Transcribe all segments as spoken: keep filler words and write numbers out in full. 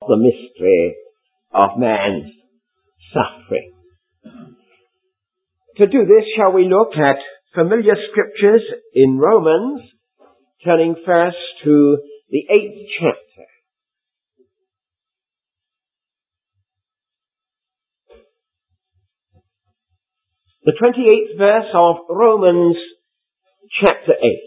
the mystery of man's suffering. To do this, shall we look at familiar scriptures in Romans, turning first to the eighth chapter. The twenty-eighth verse of Romans chapter eight.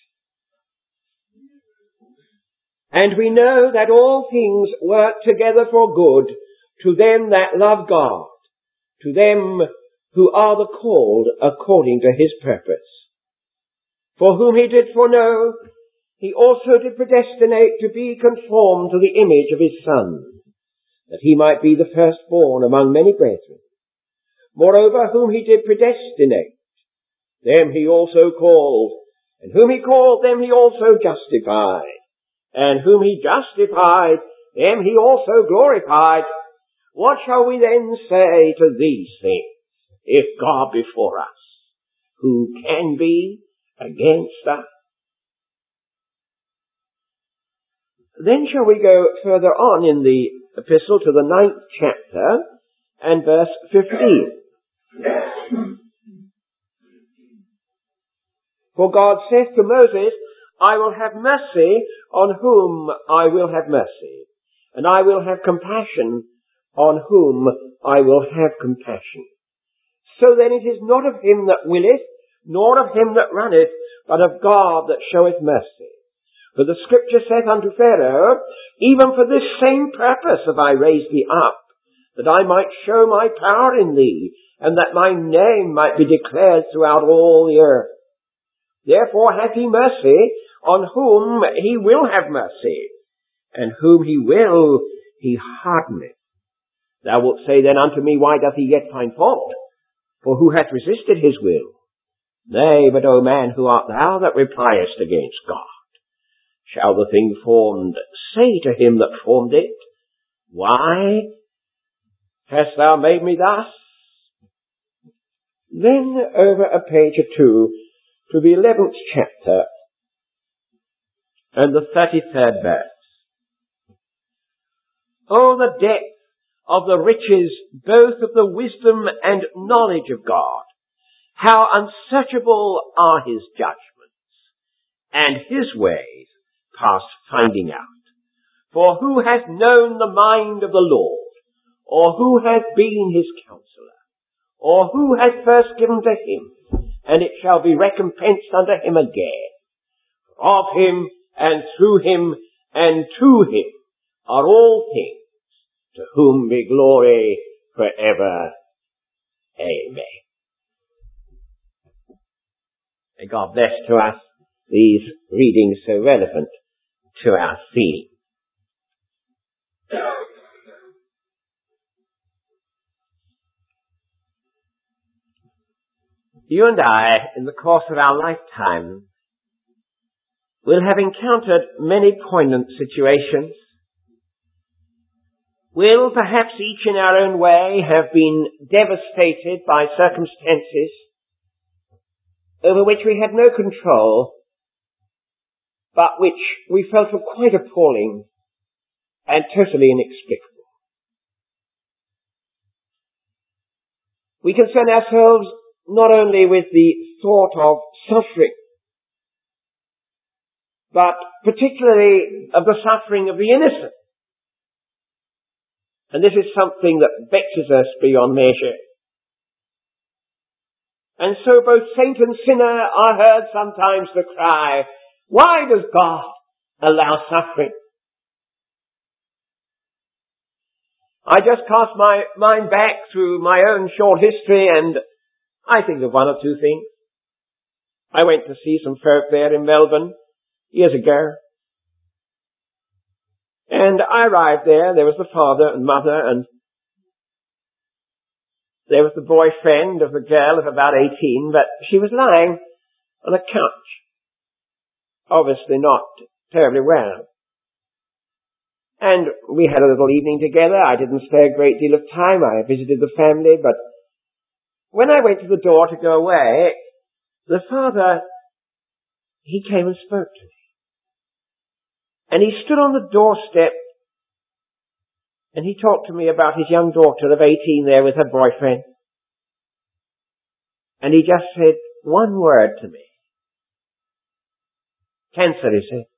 And we know that all things work together for good to them that love God, to them who are the called according to his purpose. For whom he did foreknow, he also did predestinate to be conformed to the image of his Son, that he might be the firstborn among many brethren. Moreover, whom he did predestinate, them he also called, and whom he called, them he also justified. And whom he justified, them he also glorified. What shall we then say to these things? If God be for us, who can be against us? Then shall we go further on in the epistle to the ninth chapter and verse fifteen. For God saith to Moses, I will have mercy on whom I will have mercy, and I will have compassion on whom I will have compassion. So then it is not of him that willeth, nor of him that runneth, but of God that showeth mercy. For the scripture saith unto Pharaoh, even for this same purpose have I raised thee up, that I might show my power in thee, and that my name might be declared throughout all the earth. Therefore hath he mercy on whom he will have mercy, and whom he will he hardeneth. Thou wilt say then unto me, why doth he yet find fault? For who hath resisted his will? Nay, but, O man, who art thou that repliest against God? Shall the thing formed say to him that formed it, why hast thou made me thus? Then over a page or two to the eleventh chapter and the thirty-third verse. Oh, the depth of the riches both of the wisdom and knowledge of God! How unsearchable are his judgments, and his ways past finding out. For who hath known the mind of the Lord, or who hath been his counselor, or who hath first given to him, and it shall be recompensed unto him again? Of him, and through him, and to him are all things, to whom be glory forever. Amen. May God bless to us these readings so relevant to our theme. You and I, in the course of our lifetime, will have encountered many poignant situations. Will, perhaps each in our own way, have been devastated by circumstances over which we had no control, but which we felt were quite appalling and totally inexplicable. We concern ourselves not only with the thought of suffering, but particularly of the suffering of the innocent. And this is something that vexes us beyond measure. And so both saint and sinner are heard sometimes to cry, why does God allow suffering? I just cast my mind back through my own short history, and I think of one or two things. I went to see some folk there in Melbourne years ago. And I arrived there. There was the father and mother, and there was the boyfriend of the girl of about eighteen, but she was lying on a couch. Obviously not terribly well. And we had a little evening together. I didn't stay a great deal of time. I visited the family, but when I went to the door to go away, the father, he came and spoke to me. And he stood on the doorstep And he talked to me about his young daughter of eighteen there with her boyfriend. And he just said one word to me. Cancer, he said.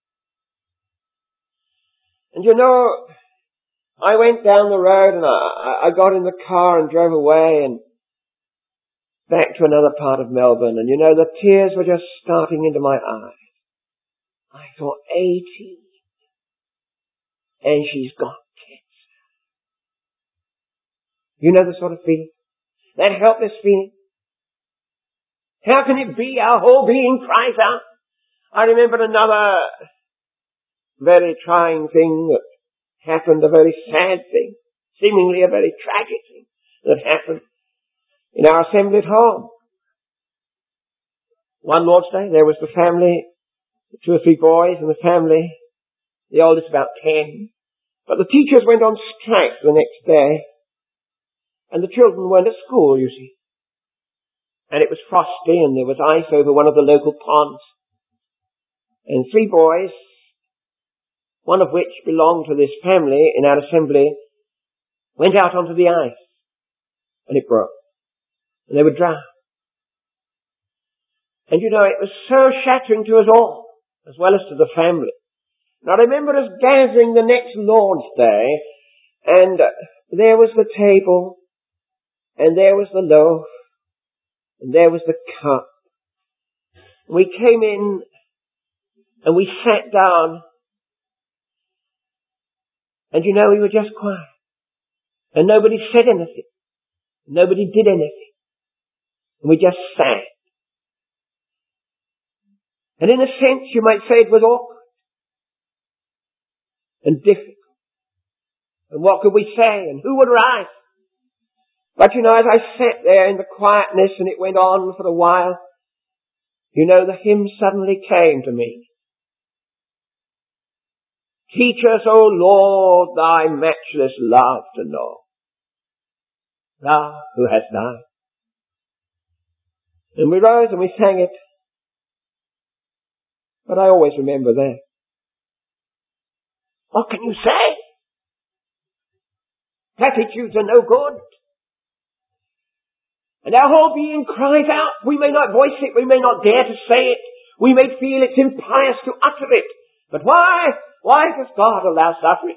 And you know, I went down the road and I, I got in the car and drove away and back to another part of Melbourne. And you know, the tears were just starting into my eyes. I thought, eighteen. And she's got cancer. You know the sort of feeling? That helpless feeling? How can it be? Our whole being cries out. I remember another very trying thing that happened, a very sad thing, seemingly a very tragic thing that happened in our assembly at home. One Lord's Day, there was the family, two or three boys in the family, the oldest about ten. But the teachers went on strike the next day, and the children weren't at school, you see. And it was frosty, and there was ice over one of the local ponds. And three boys, one of which belonged to this family in our assembly, went out onto the ice, and it broke. And they were drowned. And you know, it was so shattering to us all, as well as to the family. And I remember us gathering the next Lord's Day, and uh, there was the table, and there was the loaf, and there was the cup. We came in, and we sat down, and you know, we were just quiet. And nobody said anything. Nobody did anything. And we just sat. And in a sense, you might say it was awkward and difficult. And what could we say? And who would rise? But you know, as I sat there in the quietness and it went on for a while, you know, the hymn suddenly came to me. Teach us, O Lord, thy matchless love to know. Thou who hast died. And we rose and we sang it. But I always remember that. What can you say? Platitudes are no good. And our whole being cries out. We may not voice it. We may not dare to say it. We may feel it's impious to utter it. But why? Why does God allow suffering?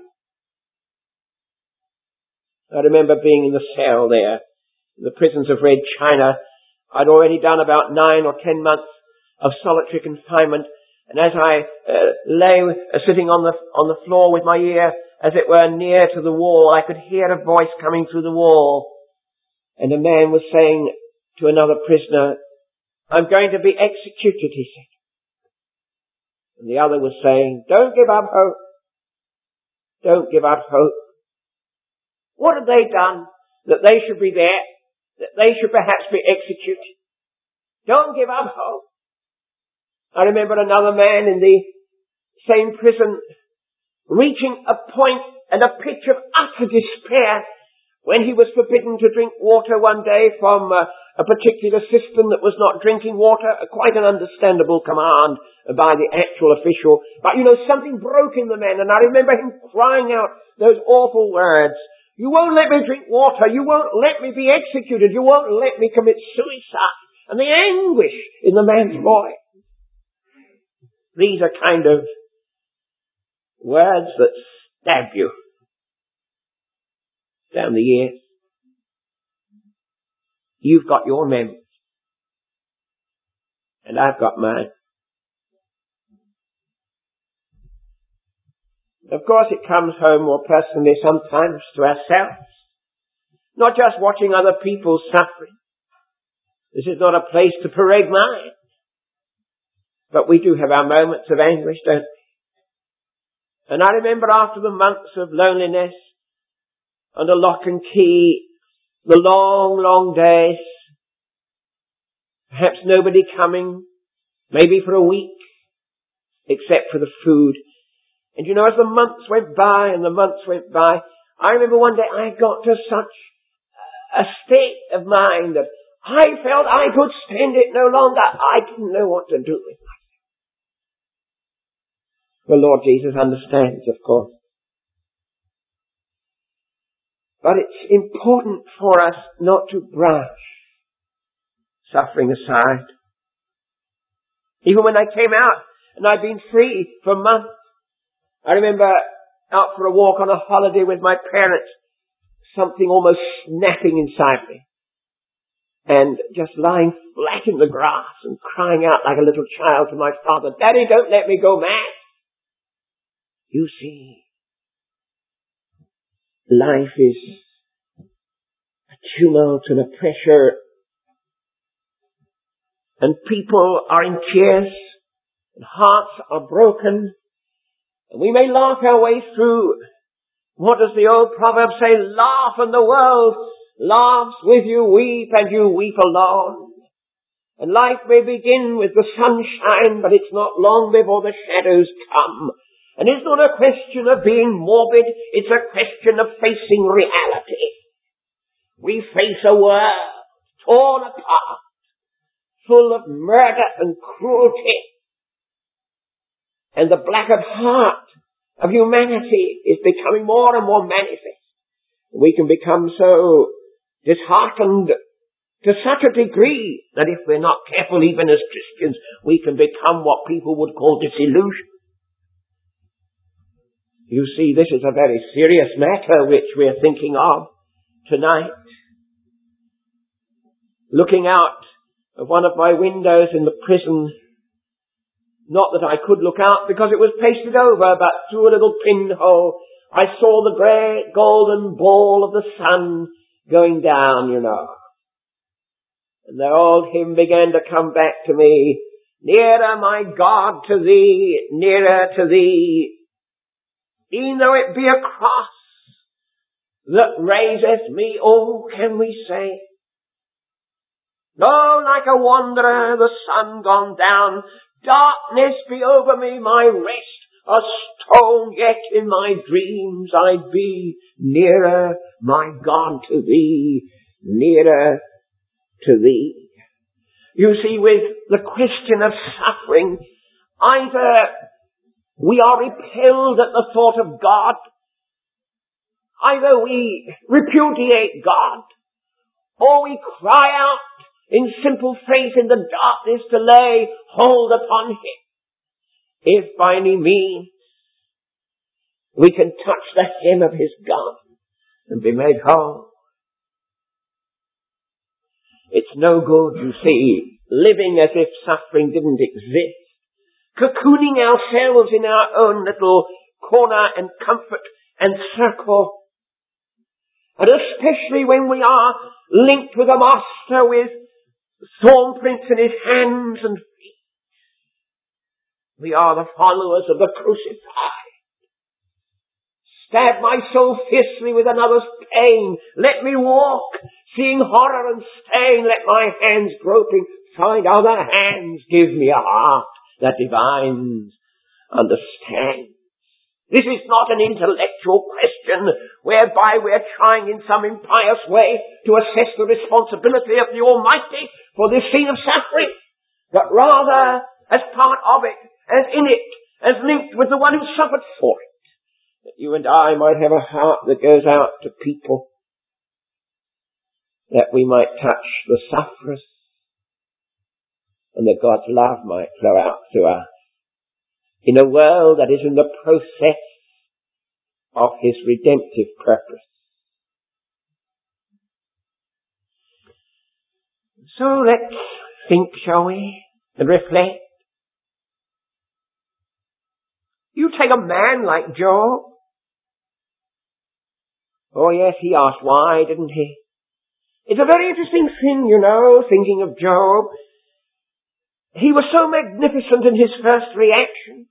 I remember being in the cell there, in the prisons of Red China. I'd already done about nine or ten months of solitary confinement. And as I uh, lay uh, sitting on the on the floor with my ear, as it were, near to the wall, I could hear a voice coming through the wall. And a man was saying to another prisoner, I'm going to be executed, he said. And the other was saying, don't give up hope. Don't give up hope. What have they done that they should be there? That they should perhaps be executed? Don't give up hope. I remember another man in the same prison reaching a point and a pitch of utter despair when he was forbidden to drink water one day from uh, a particular cistern that was not drinking water, uh, quite an understandable command by the actual official. But you know, something broke in the man, and I remember him crying out those awful words, you won't let me drink water, you won't let me be executed, you won't let me commit suicide. And the anguish in the man's voice. These are kind of words that stab you down the ears. You've got your memories. And I've got mine. Of course, it comes home more personally sometimes to ourselves. Not just watching other people suffering. This is not a place to parade mine. But we do have our moments of anguish, don't we? And I remember after the months of loneliness, under lock and key, the long, long days, perhaps nobody coming, maybe for a week, except for the food. And you know, as the months went by and the months went by, I remember one day I got to such a state of mind that I felt I could stand it no longer. I didn't know what to do with myself. The Lord Jesus understands, of course. But it's important for us not to brush suffering aside. Even when I came out and I'd been free for months, I remember out for a walk on a holiday with my parents, something almost snapping inside me. And just lying flat in the grass and crying out like a little child to my father, "Daddy, don't let me go mad." You see, life is a tumult and a pressure, and people are in tears, and hearts are broken, and we may laugh our way through. What does the old proverb say? Laugh and the world laughs with you, weep and you weep alone. And life may begin with the sunshine, but it's not long before the shadows come. And it's not a question of being morbid, it's a question of facing reality. We face a world torn apart, full of murder and cruelty. And the blackened heart of humanity is becoming more and more manifest. We can become so disheartened to such a degree that if we're not careful, even as Christians, we can become what people would call disillusioned. You see, this is a very serious matter which we're thinking of tonight. Looking out of one of my windows in the prison, not that I could look out because it was pasted over, but through a little pinhole, I saw the great golden ball of the sun going down, you know. And the old hymn began to come back to me. Nearer, my God, to thee, nearer to thee. E'en though it be a cross that raiseth me, oh, can we say? Though like a wanderer the sun gone down, darkness be over me, my rest a stone, yet in my dreams I'd be nearer, my God, to thee, nearer to thee. You see, with the question of suffering, either we are repelled at the thought of God, either we repudiate God, or we cry out in simple faith in the darkness to lay hold upon Him. If by any means we can touch the hem of His garment and be made whole. It's no good, you see, living as if suffering didn't exist, cocooning ourselves in our own little corner and comfort and circle. And especially when we are linked with a master with thorn prints in his hands and feet. We are the followers of the crucified. Stab my soul fiercely with another's pain. Let me walk, seeing horror and stain. Let my hands groping find other hands. Give me a heart that divines, understands. This is not an intellectual question whereby we're trying in some impious way to assess the responsibility of the Almighty for this scene of suffering, but rather as part of it, as in it, as linked with the one who suffered for it, that you and I might have a heart that goes out to people, that we might touch the sufferers, and that God's love might flow out through us in a world that is in the process of His redemptive purpose. So let's think, shall we, and reflect. You take a man like Job. Oh yes, he asked why, didn't he? It's a very interesting thing, you know, thinking of Job. He was so magnificent in his first reaction.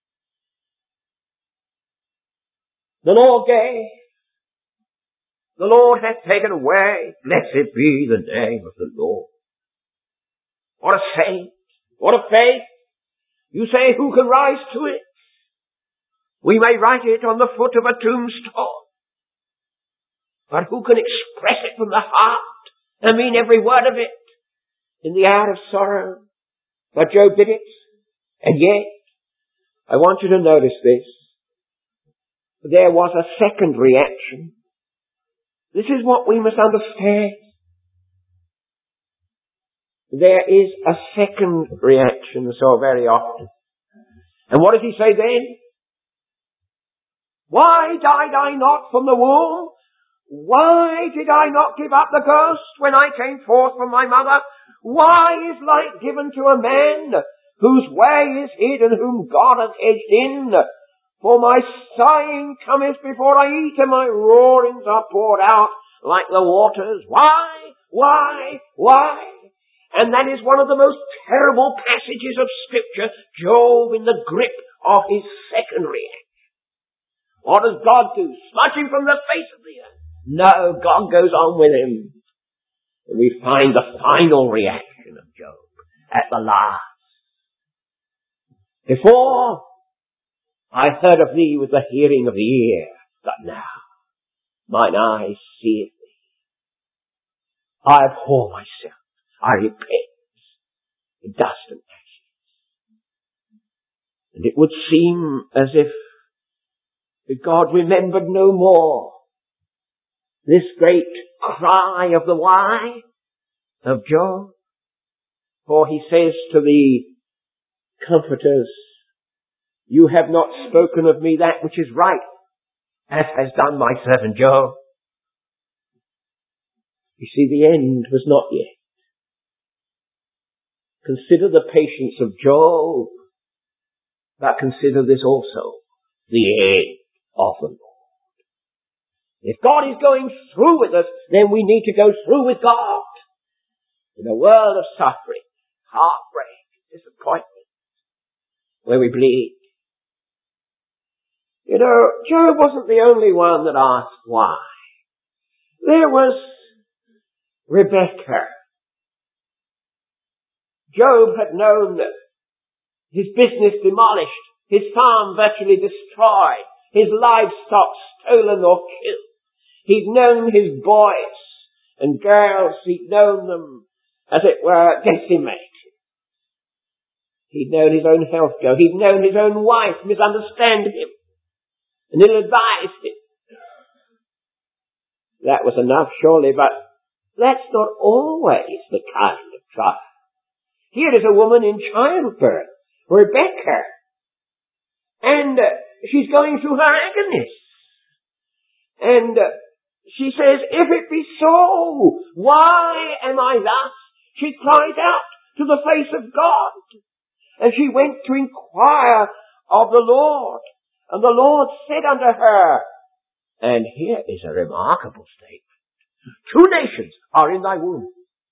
The Lord gave, the Lord hath taken away, blessed be the name of the Lord. What a saint, what a faith. You say, who can rise to it? We may write it on the foot of a tombstone, but who can express it from the heart and mean every word of it in the hour of sorrow? But Job did it, and yet, I want you to notice this. There was a second reaction. This is what we must understand. There is a second reaction so very often. And what does he say then? Why died I not from the womb? Why did I not give up the ghost when I came forth from my mother? Why is light given to a man whose way is hid and whom God hath edged in? For my sighing cometh before I eat, and my roarings are poured out like the waters. Why? Why? Why? And that is one of the most terrible passages of Scripture. Job in the grip of his second reaction. What does God do? Smudge him from the face of the earth? No, God goes on with him. And we find the final reaction of Job at the last. Before, I heard of thee with the hearing of the ear, but now mine eyes see thee. I abhor myself. I repent in dust and ashes. And it would seem as if God remembered no more this great cry of the why of Job. For he says to the comforters, you have not spoken of me that which is right, as has done my servant Job. You see, the end was not yet. Consider the patience of Job, but consider this also, the end of the Lord. If God is going through with us, then we need to go through with God. In a world of suffering, heartbreak, disappointment, where we bleed. You know, Job wasn't the only one that asked why. There was Rebekah. Job had known his business demolished, his farm virtually destroyed, his livestock stolen or killed. He'd known his boys and girls, he'd known them, as it were, decimated. He'd known his own health go. He'd known his own wife misunderstand him and ill-advised him. That was enough, surely, but that's not always the kind of trial. Here is a woman in childbirth, Rebekah, and uh, she's going through her agonies. And uh, she says, if it be so, why am I thus? She cries out to the face of God. And she went to inquire of the Lord. And the Lord said unto her, and here is a remarkable statement, two nations are in thy womb.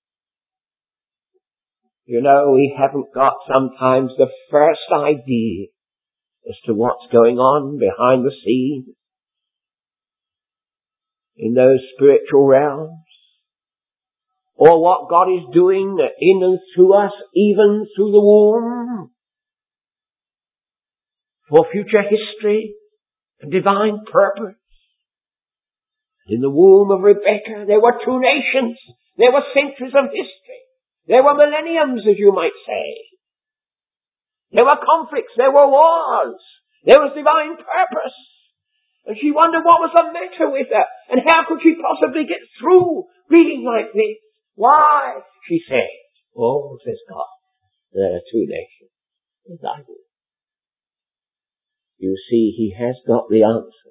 You know, we haven't got sometimes the first idea as to what's going on behind the scenes in those spiritual realms, or what God is doing in and through us, even through the womb, for future history and divine purpose. In the womb of Rebekah, there were two nations. There were centuries of history. There were millenniums, as you might say. There were conflicts. There were wars. There was divine purpose. And she wondered what was the matter with her, and how could she possibly get through reading like this? Why? She said, oh, says God, there are two nations in thy womb. You see, he has got the answer.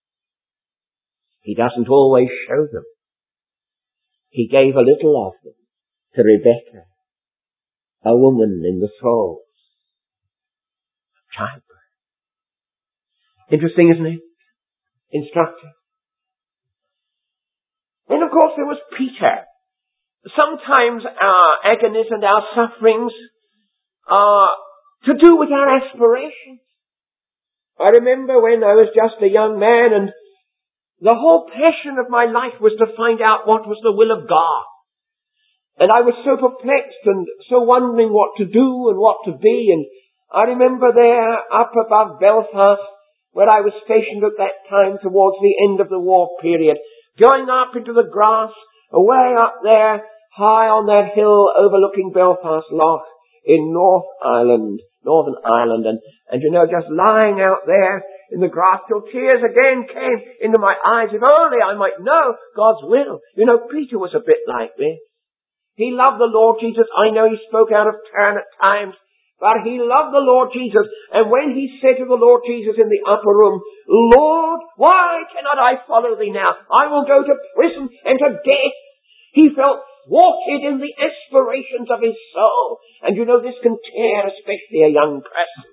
He doesn't always show them. He gave a little of them to Rebekah, a woman in the throes of childbirth. Interesting, isn't it? Instructive. Then, of course, there was Peter. Sometimes our agonies and our sufferings are to do with our aspirations. I remember when I was just a young man, and the whole passion of my life was to find out what was the will of God. And I was so perplexed and so wondering what to do and what to be. And I remember there up above Belfast, where I was stationed at that time towards the end of the war period, going up into the grass, away up there, high on that hill overlooking Belfast Lough in North Ireland, Northern Ireland, and, and you know, just lying out there in the grass till tears again came into my eyes. If only I might know God's will. You know, Peter was a bit like this. He loved the Lord Jesus. I know he spoke out of turn at times, but he loved the Lord Jesus. And when he said to the Lord Jesus in the upper room, Lord, why cannot I follow thee now? I will go to prison and to death. He felt thwarted in the aspirations of his soul. And you know, this can tear especially a young person.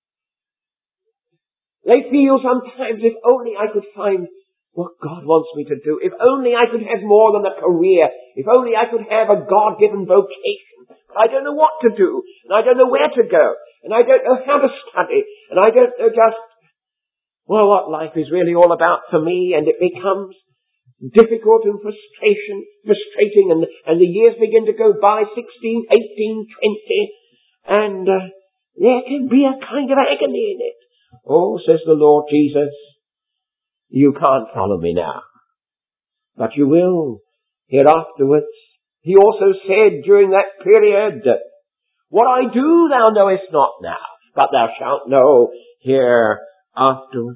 They feel sometimes, if only I could find what God wants me to do. If only I could have more than a career. If only I could have a God-given vocation. But I don't know what to do. And I don't know where to go. And I don't know how to study. And I don't know just, well, what life is really all about for me. And it becomes difficult and frustration, frustrating. And, and the years begin to go by, sixteen, eighteen, twenty. And uh, there can be a kind of agony in it. Oh, says the Lord Jesus, you can't follow me now, but you will hereafterwards. He also said during that period, what I do thou knowest not now, but thou shalt know hereafterwards.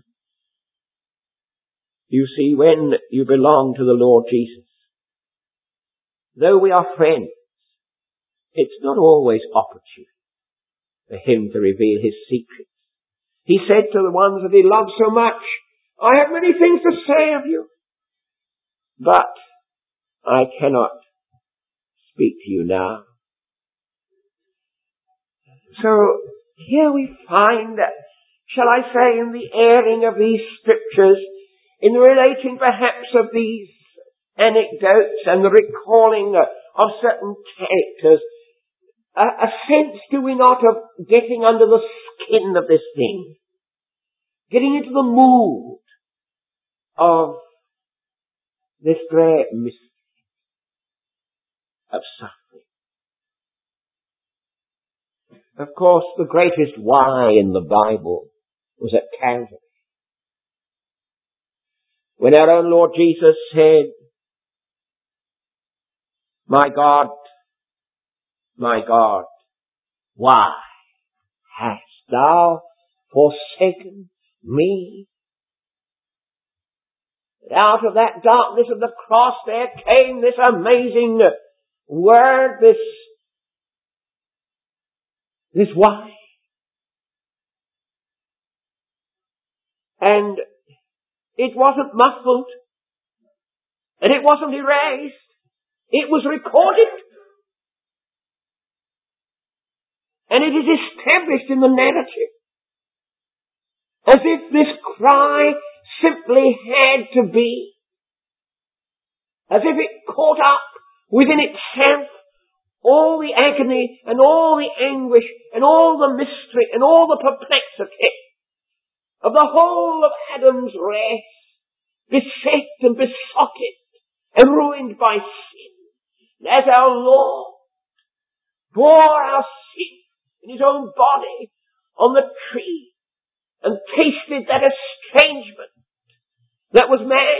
You see, when you belong to the Lord Jesus, though we are friends, it's not always opportune for him to reveal his secrets. He said to the ones that he loved so much, I have many things to say of you, but I cannot speak to you now. So here we find, shall I say, in the airing of these scriptures, in the relating perhaps of these anecdotes and the recalling of certain characters, a, a sense, do we not, of getting under the skin of this thing, getting into the mood of this great mystery of suffering. Of course, the greatest why in the Bible was at Calvary, when our own Lord Jesus said, My God, my God, why hast thou forsaken me? Out of that darkness of the cross there came this amazing word, this, this why. And it wasn't muffled, and it wasn't erased. It was recorded. And it is established in the narrative. As if this cry simply had to be. As if it caught up within itself all the agony and all the anguish and all the mystery and all the perplexity of the whole of Adam's race, beset and besotted and ruined by sin. And as our Lord bore our sin in his own body on the tree and tasted that estrangement that was man,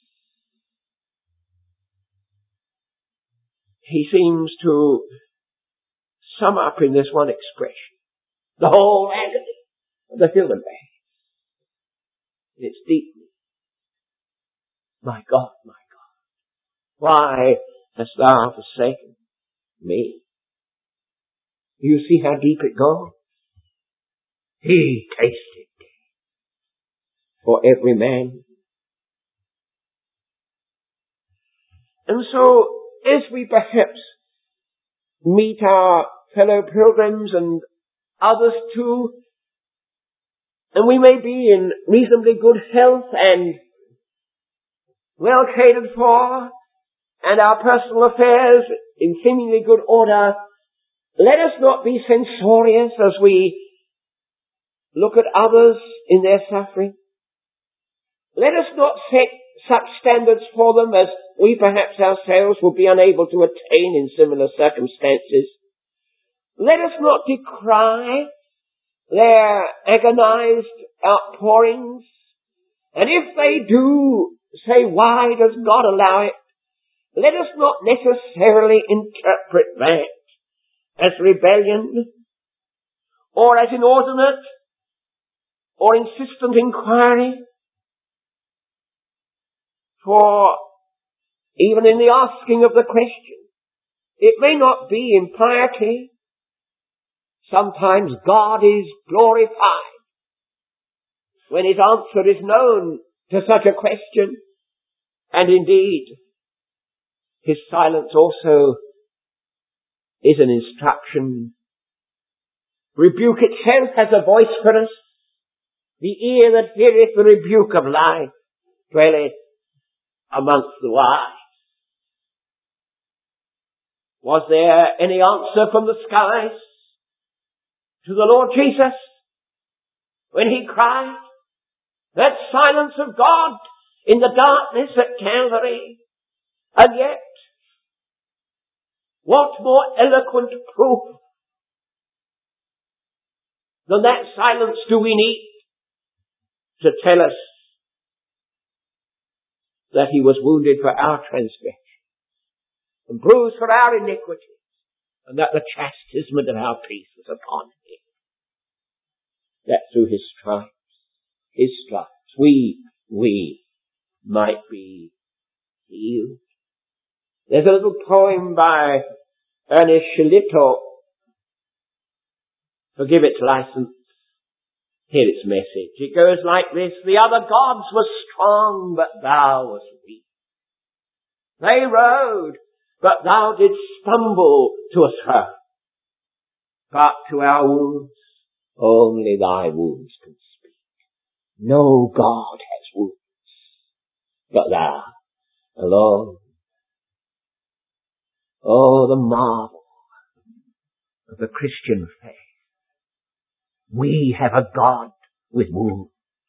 he seems to sum up in this one expression the whole agony of the human race. It's deeply, my God, my God, why hast thou forsaken me? You see how deep it goes? He tasted for every man. And so, as we perhaps meet our fellow pilgrims and others too, and we may be in reasonably good health and well catered for, and our personal affairs in seemingly good order, let us not be censorious as we look at others in their suffering. Let us not set such standards for them as we perhaps ourselves will be unable to attain in similar circumstances. Let us not decry their agonized outpourings. And if they do say, why does God allow it? Let us not necessarily interpret that as rebellion or as inordinate or insistent inquiry. For even in the asking of the question, it may not be impiety. Sometimes God is glorified when His answer is known to such a question. And indeed, His silence also is an instruction. Rebuke itself has a voice for us. The ear that heareth the rebuke of life dwelleth amongst the wise. Was there any answer from the skies to the Lord Jesus when He cried? That silence of God in the darkness at Calvary. And yet, what more eloquent proof than that silence do we need to tell us that He was wounded for our transgression and bruised for our iniquities, and that the chastisement of our peace was upon Him. That through His stripes, His stripes, we, we might be healed. There's a little poem by Ernest Shillito. Forgive its license. Hear its message. It goes like this: the other gods were strong, but thou wast weak. They rode, but thou didst stumble to a throw. But to our wounds, only thy wounds can speak. No God has wounds, but thou alone. Oh, the marvel of the Christian faith. We have a God with wounds.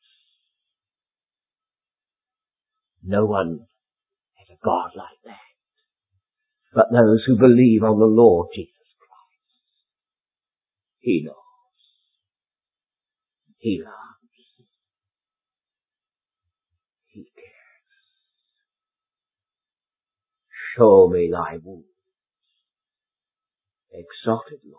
No one has a God like that, but those who believe on the Lord Jesus Christ. He knows. He loves. He cares. Show me thy wounds, exalted Lord.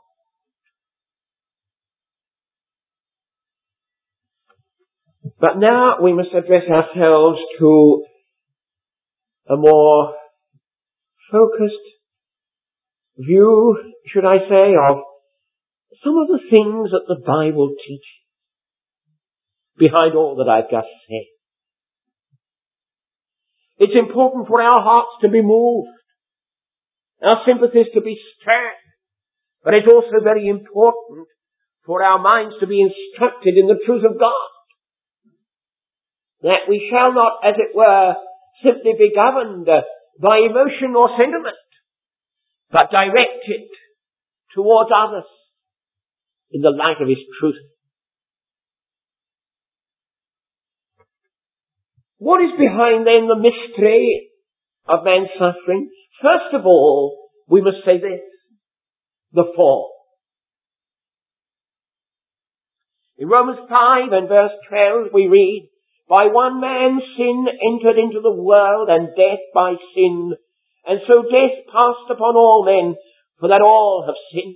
But now we must address ourselves to a more focused view, should I say, of some of the things that the Bible teaches behind all that I've just said. It's important for our hearts to be moved, our sympathies to be stirred, but it's also very important for our minds to be instructed in the truth of God. That we shall not, as it were, simply be governed by emotion or sentiment, but directed towards others in the light of His truth. What is behind then the mystery of man's suffering? First of all, we must say this: the fall. In Romans five and verse twelve we read, by one man sin entered into the world, and death by sin. And so death passed upon all men, for that all have sinned.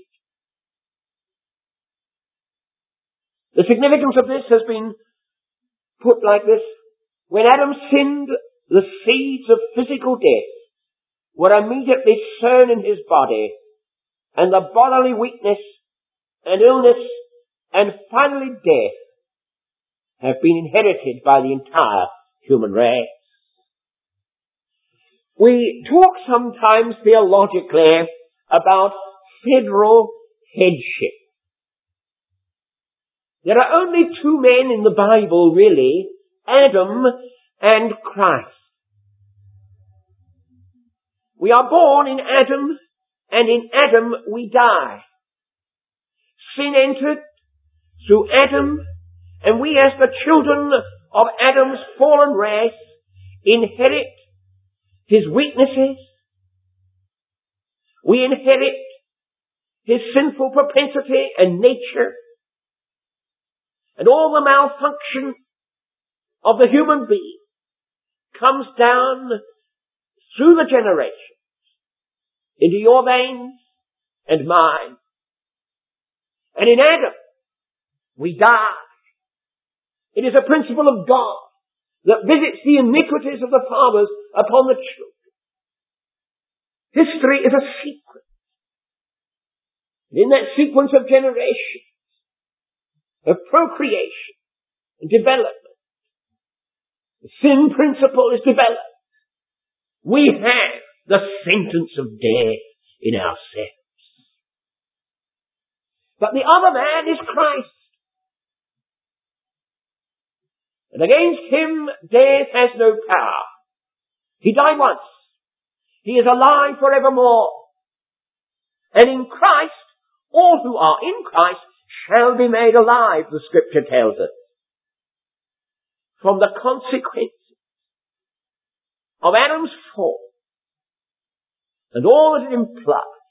The significance of this has been put like this: when Adam sinned, the seeds of physical death were immediately sown in his body, and the bodily weakness and illness and finally death have been inherited by the entire human race. We talk sometimes theologically about federal headship. There are only two men in the Bible, really, Adam and Christ. We are born in Adam, and in Adam we die. Sin entered through Adam, and we as the children of Adam's fallen race inherit his weaknesses. We inherit his sinful propensity and nature, and all the malfunction of the human being comes down through the generations into your veins and mine. And in Adam we die. It is a principle of God that visits the iniquities of the fathers upon the children. History is a sequence. In that sequence of generations, of procreation and development, the sin principle is developed. We have the sentence of death in ourselves. But the other man is Christ. And against him death has no power. He died once. He is alive forevermore. And in Christ, all who are in Christ shall be made alive, the Scripture tells us. From the consequences of Adam's fall and all that it implies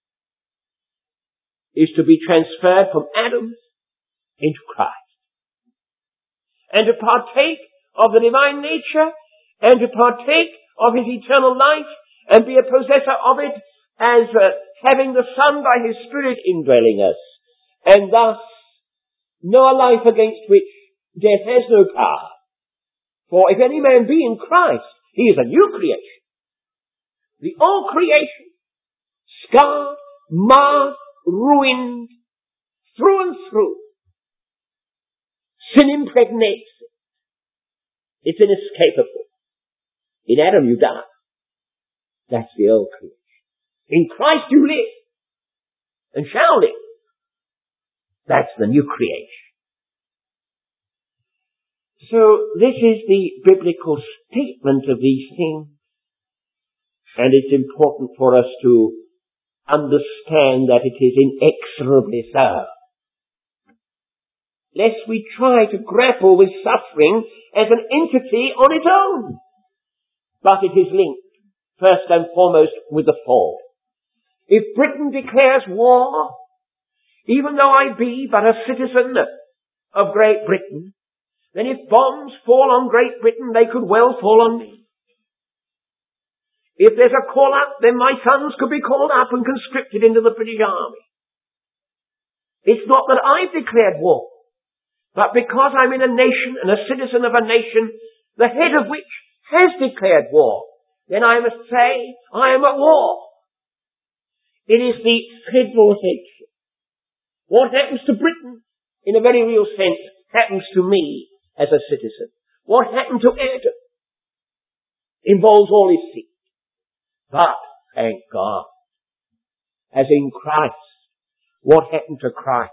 is to be transferred from Adam into Christ and to partake of the divine nature and to partake of his eternal life and be a possessor of it as uh, having the Son by his Spirit indwelling us, and thus know a life against which death has no power. For if any man be in Christ, he is a new creation. The old creation, scarred, marred, ruined, through and through. Sin impregnates it. It's inescapable. In Adam you die. That's the old creation. In Christ you live, and shall live. That's the new creation. So this is the biblical statement of these things, and it's important for us to understand that it is inexorably so. Lest we try to grapple with suffering as an entity on its own. But it is linked, first and foremost, with the fall. If Britain declares war, even though I be but a citizen of Great Britain, then if bombs fall on Great Britain, they could well fall on me. If there's a call up, then my sons could be called up and conscripted into the British Army. It's not that I've declared war, but because I'm in a nation and a citizen of a nation, the head of which has declared war, then I must say, I am at war. It is the federal nature. What happens to Britain, in a very real sense, happens to me as a citizen. What happened to Adam involves all his seed. But, thank God, as in Christ, what happened to Christ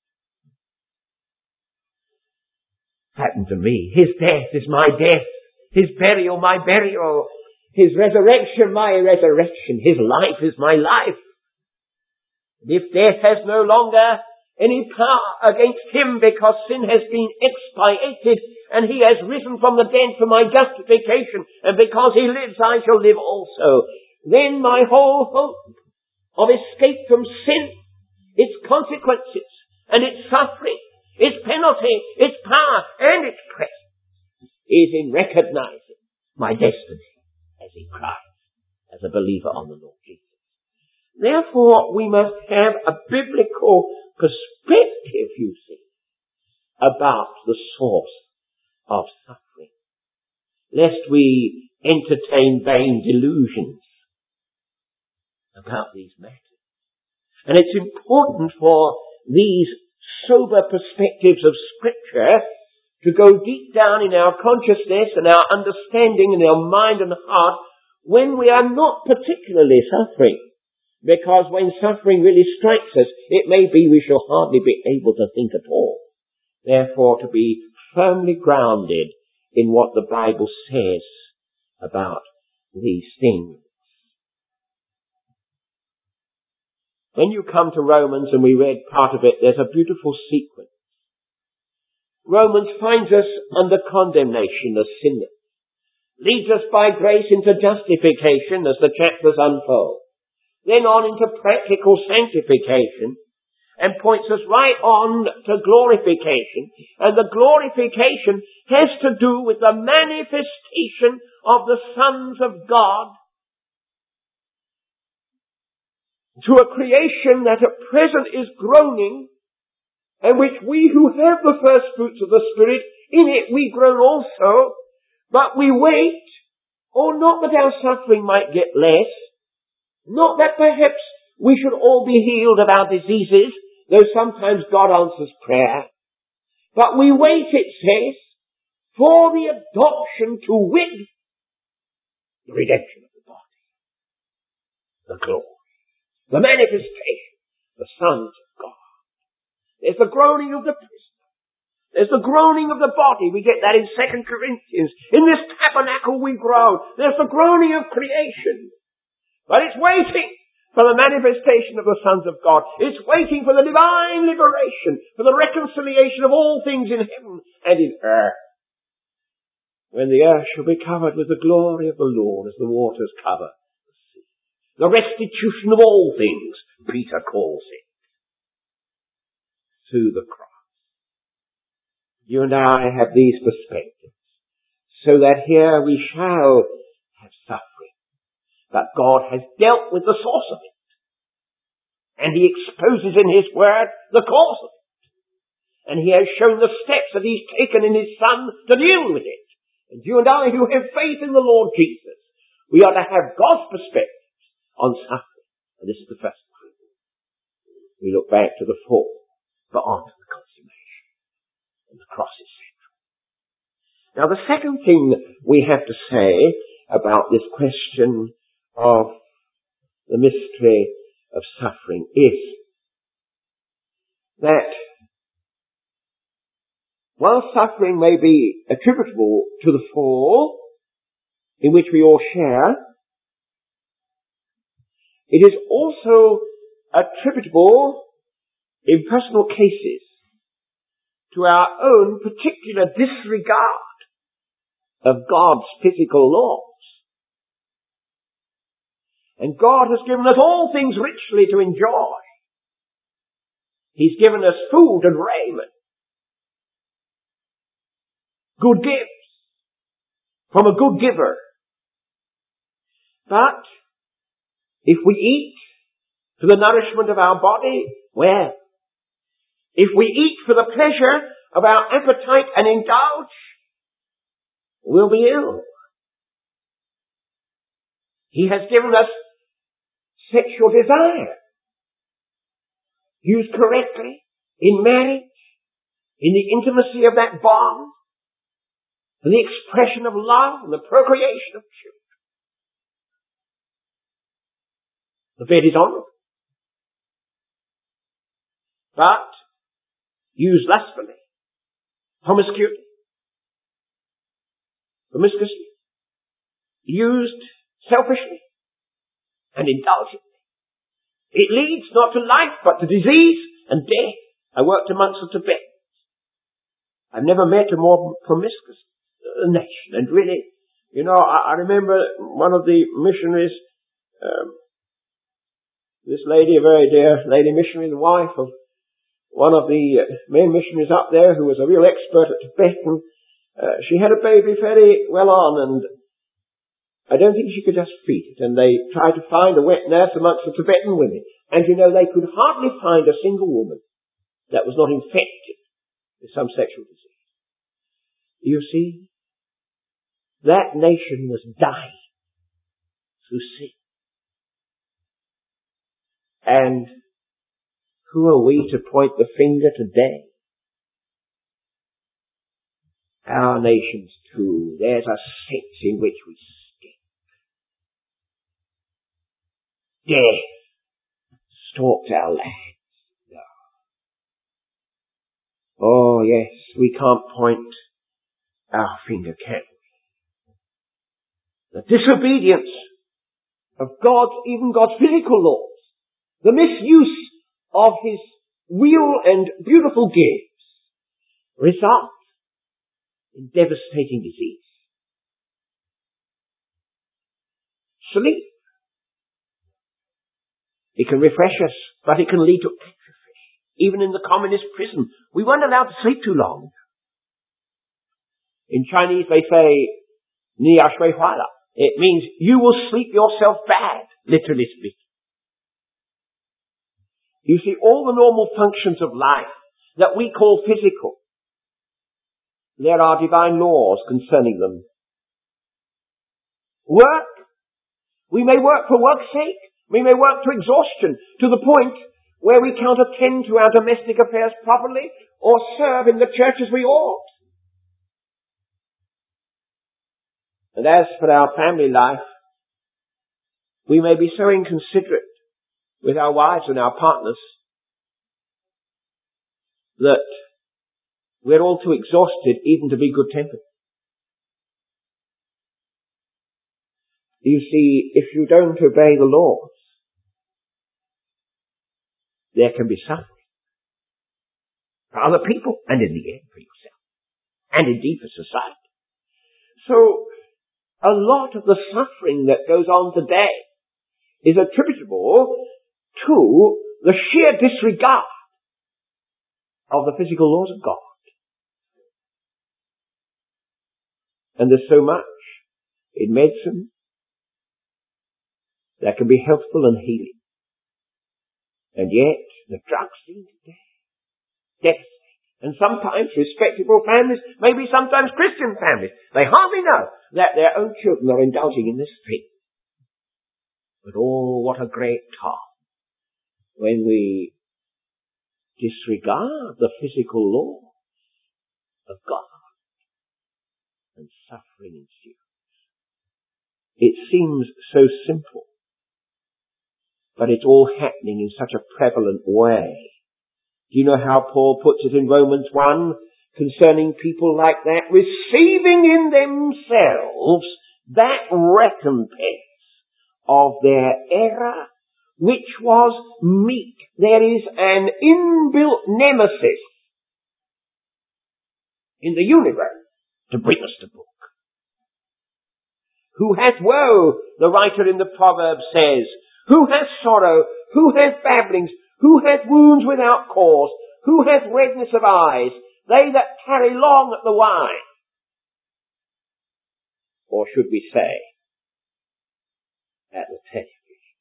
happened to me. His death is my death. His burial, my burial. His resurrection, my resurrection. His life is my life. If death has no longer any power against him because sin has been expiated and he has risen from the dead for my justification, and because he lives I shall live also, then my whole hope of escape from sin, its consequences and its suffering, its penalty, its power and its presence is in recognizing my destiny as in Christ, as a believer on the Lord Jesus. Therefore, we must have a biblical perspective, you see, about the source of suffering, lest we entertain vain delusions about these matters. And it's important for these sober perspectives of Scripture to go deep down in our consciousness and our understanding and our mind and heart when we are not particularly suffering. Because when suffering really strikes us, it may be we shall hardly be able to think at all. Therefore, to be firmly grounded in what the Bible says about these things. When you come to Romans, and we read part of it, there's a beautiful sequence. Romans finds us under condemnation as sinners, leads us by grace into justification as the chapters unfold, then on into practical sanctification, and points us right on to glorification. And the glorification has to do with the manifestation of the sons of God to a creation that at present is groaning, and which we who have the first fruits of the Spirit In it we groan also, but we wait, or not that our suffering might get less, not that perhaps we should all be healed of our diseases, though sometimes God answers prayer, but we wait, it says, for the adoption to wit, the redemption of the body, the glory, the manifestation, the sons of God. There's the groaning of the prisoner. There's the groaning of the body. We get that in Second Corinthians. In this tabernacle we groan. There's the groaning of creation. But it's waiting for the manifestation of the sons of God. It's waiting for the divine liberation, for the reconciliation of all things in heaven and in earth. When the earth shall be covered with the glory of the Lord as the waters cover the sea. The restitution of all things, Peter calls it, through the cross. You and I have these perspectives, so that here we shall have suffering. But God has dealt with the source of it. And He exposes in His Word the cause of it. And He has shown the steps that He's taken in His Son to deal with it. And you and I who have faith in the Lord Jesus, we are to have God's perspective on suffering. And this is the first one. We look back to the fall, but on to the consummation. And the cross is central. Now the second thing we have to say about this question of the mystery of suffering is that while suffering may be attributable to the fall, in which we all share, it is also attributable in personal cases to our own particular disregard of God's physical laws. And God has given us all things richly to enjoy. He's given us food and raiment. Good gifts from a good giver. But if we eat for the nourishment of our body, well, if we eat for the pleasure of our appetite and indulge, we'll be ill. He has given us sexual desire. Used correctly in marriage, in the intimacy of that bond, and the expression of love and the procreation of children. The bed is honorable. But used lustfully, promiscuity, promiscuously, used selfishly and indulgently, it leads not to life but to disease and death. I worked amongst the Tibetans. I've never met a more promiscuous nation. And really, you know, I, I remember one of the missionaries, um, this lady, a very dear lady missionary, the wife of one of the main missionaries up there who was a real expert at Tibetan. Uh, she had a baby very well on, and I don't think she could just feed it. And they tried to find a wet nurse amongst the Tibetan women. And you know, they could hardly find a single woman that was not infected with some sexual disease. You see, that nation was dying through sin. And who are we to point the finger today? Our nations too. There's a sense in which we stink. Death stalks our lands. No. Oh yes, we can't point our finger, can we? The disobedience of God, even God's physical laws, the misuse of His real and beautiful gifts, result in devastating disease. Sleep. It can refresh us, but it can lead to atrophy. Even in the communist prison, we weren't allowed to sleep too long. In Chinese they say, Ni ya shui hua la. It means you will sleep yourself bad, literally speaking. You see, all the normal functions of life that we call physical there are divine laws concerning them. Work. We may work for work's sake. We may work to exhaustion, to the point where we can't attend to our domestic affairs properly or serve in the church as we ought. And as for our family life, we may be so inconsiderate with our wives and our partners that we're all too exhausted even to be good-tempered. You see, if you don't obey the laws, there can be suffering for other people and in the end for yourself and indeed for society. So a lot of the suffering that goes on today is attributable to the sheer disregard of the physical laws of God. And there's so much in medicine that can be helpful and healing. And yet, the drugs seem to devastate. And sometimes respectable families, maybe sometimes Christian families, they hardly know that their own children are indulging in this thing. But oh, what a great time when we disregard the physical law of God and suffering ensues. It seems so simple, but it's all happening in such a prevalent way. Do you know how Paul puts it in Romans one concerning people like that? Receiving in themselves that recompense of their error, which was meek. There is an inbuilt nemesis in the universe to bring us to book. Who hath woe, the writer in the Proverbs says, who hath sorrow, who hath babblings, who hath wounds without cause, who hath redness of eyes, they that tarry long at the wine. Or should we say, at the television.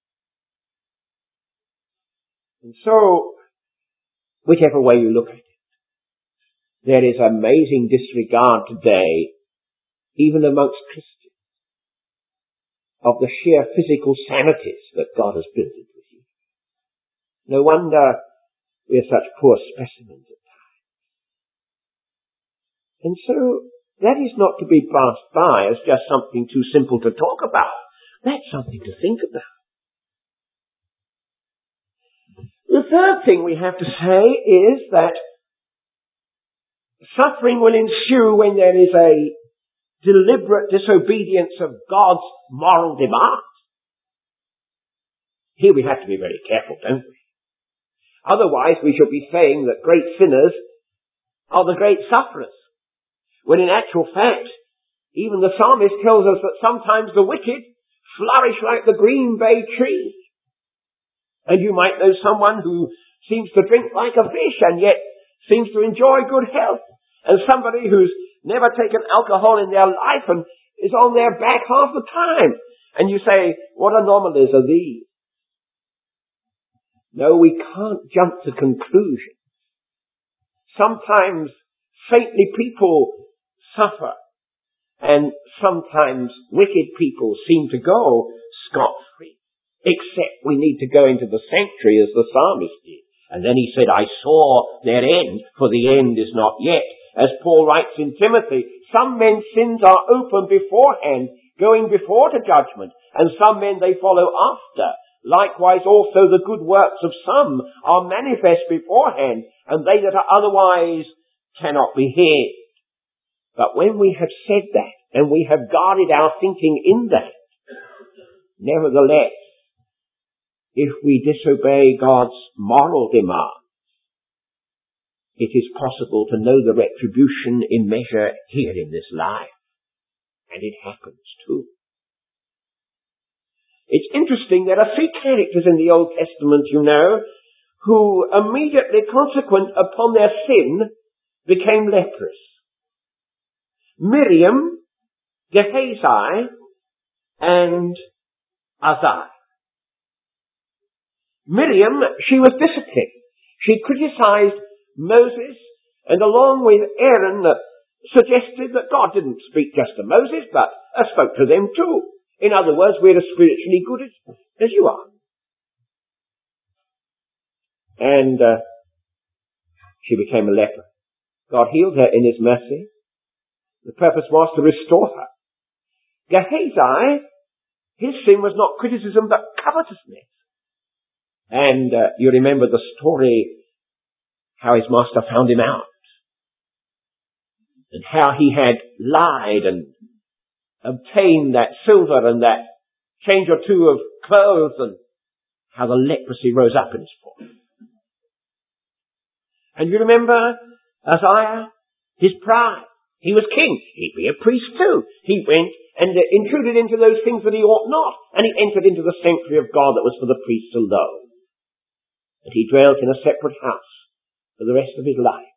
And so, whichever way you look at it, there is amazing disregard today, even amongst Christians, of the sheer physical sanities that God has built into you. No wonder we are such poor specimens at times. And so, that is not to be passed by as just something too simple to talk about. That's something to think about. The third thing we have to say is that suffering will ensue when there is a deliberate disobedience of God's moral demands. Here we have to be very careful, don't we? Otherwise we shall be saying that great sinners are the great sufferers, when in actual fact, even the psalmist tells us that sometimes the wicked flourish like the green bay tree. And you might know someone who seems to drink like a fish and yet seems to enjoy good health, and somebody who's never taken alcohol in their life and is on their back half the time. And you say, what anomalies are these? No, we can't jump to conclusions. Sometimes saintly people suffer, and sometimes wicked people seem to go scot-free. Except we need to go into the sanctuary as the psalmist did. And then he said, I saw their end, for the end is not yet. As Paul writes in Timothy, some men's sins are open beforehand, going before to judgment, and some men they follow after. Likewise also the good works of some are manifest beforehand, and they that are otherwise cannot be hid. But when we have said that, and we have guarded our thinking in that, nevertheless, if we disobey God's moral demands, it is possible to know the retribution in measure here in this life. And it happens too. It's interesting, there are three characters in the Old Testament, you know, who immediately consequent upon their sin became leprous. Miriam, Gehazi, and Uzziah. Miriam, she was disciplined. She criticized Moses, and along with Aaron, suggested that God didn't speak just to Moses, but uh, spoke to them too. In other words, we're as spiritually good as, as you are. And uh, she became a leper. God healed her in his mercy. The purpose was to restore her. Gehazi, his sin was not criticism but covetousness. And uh, you remember the story, how his master found him out. And how he had lied and obtained that silver and that change or two of clothes, and how the leprosy rose up in his foot. And you remember Uzziah, his pride. He was king. He'd be a priest too. He went and uh, intruded into those things that he ought not, and he entered into the sanctuary of God that was for the priests alone. And he dwelt in a separate house for the rest of his life.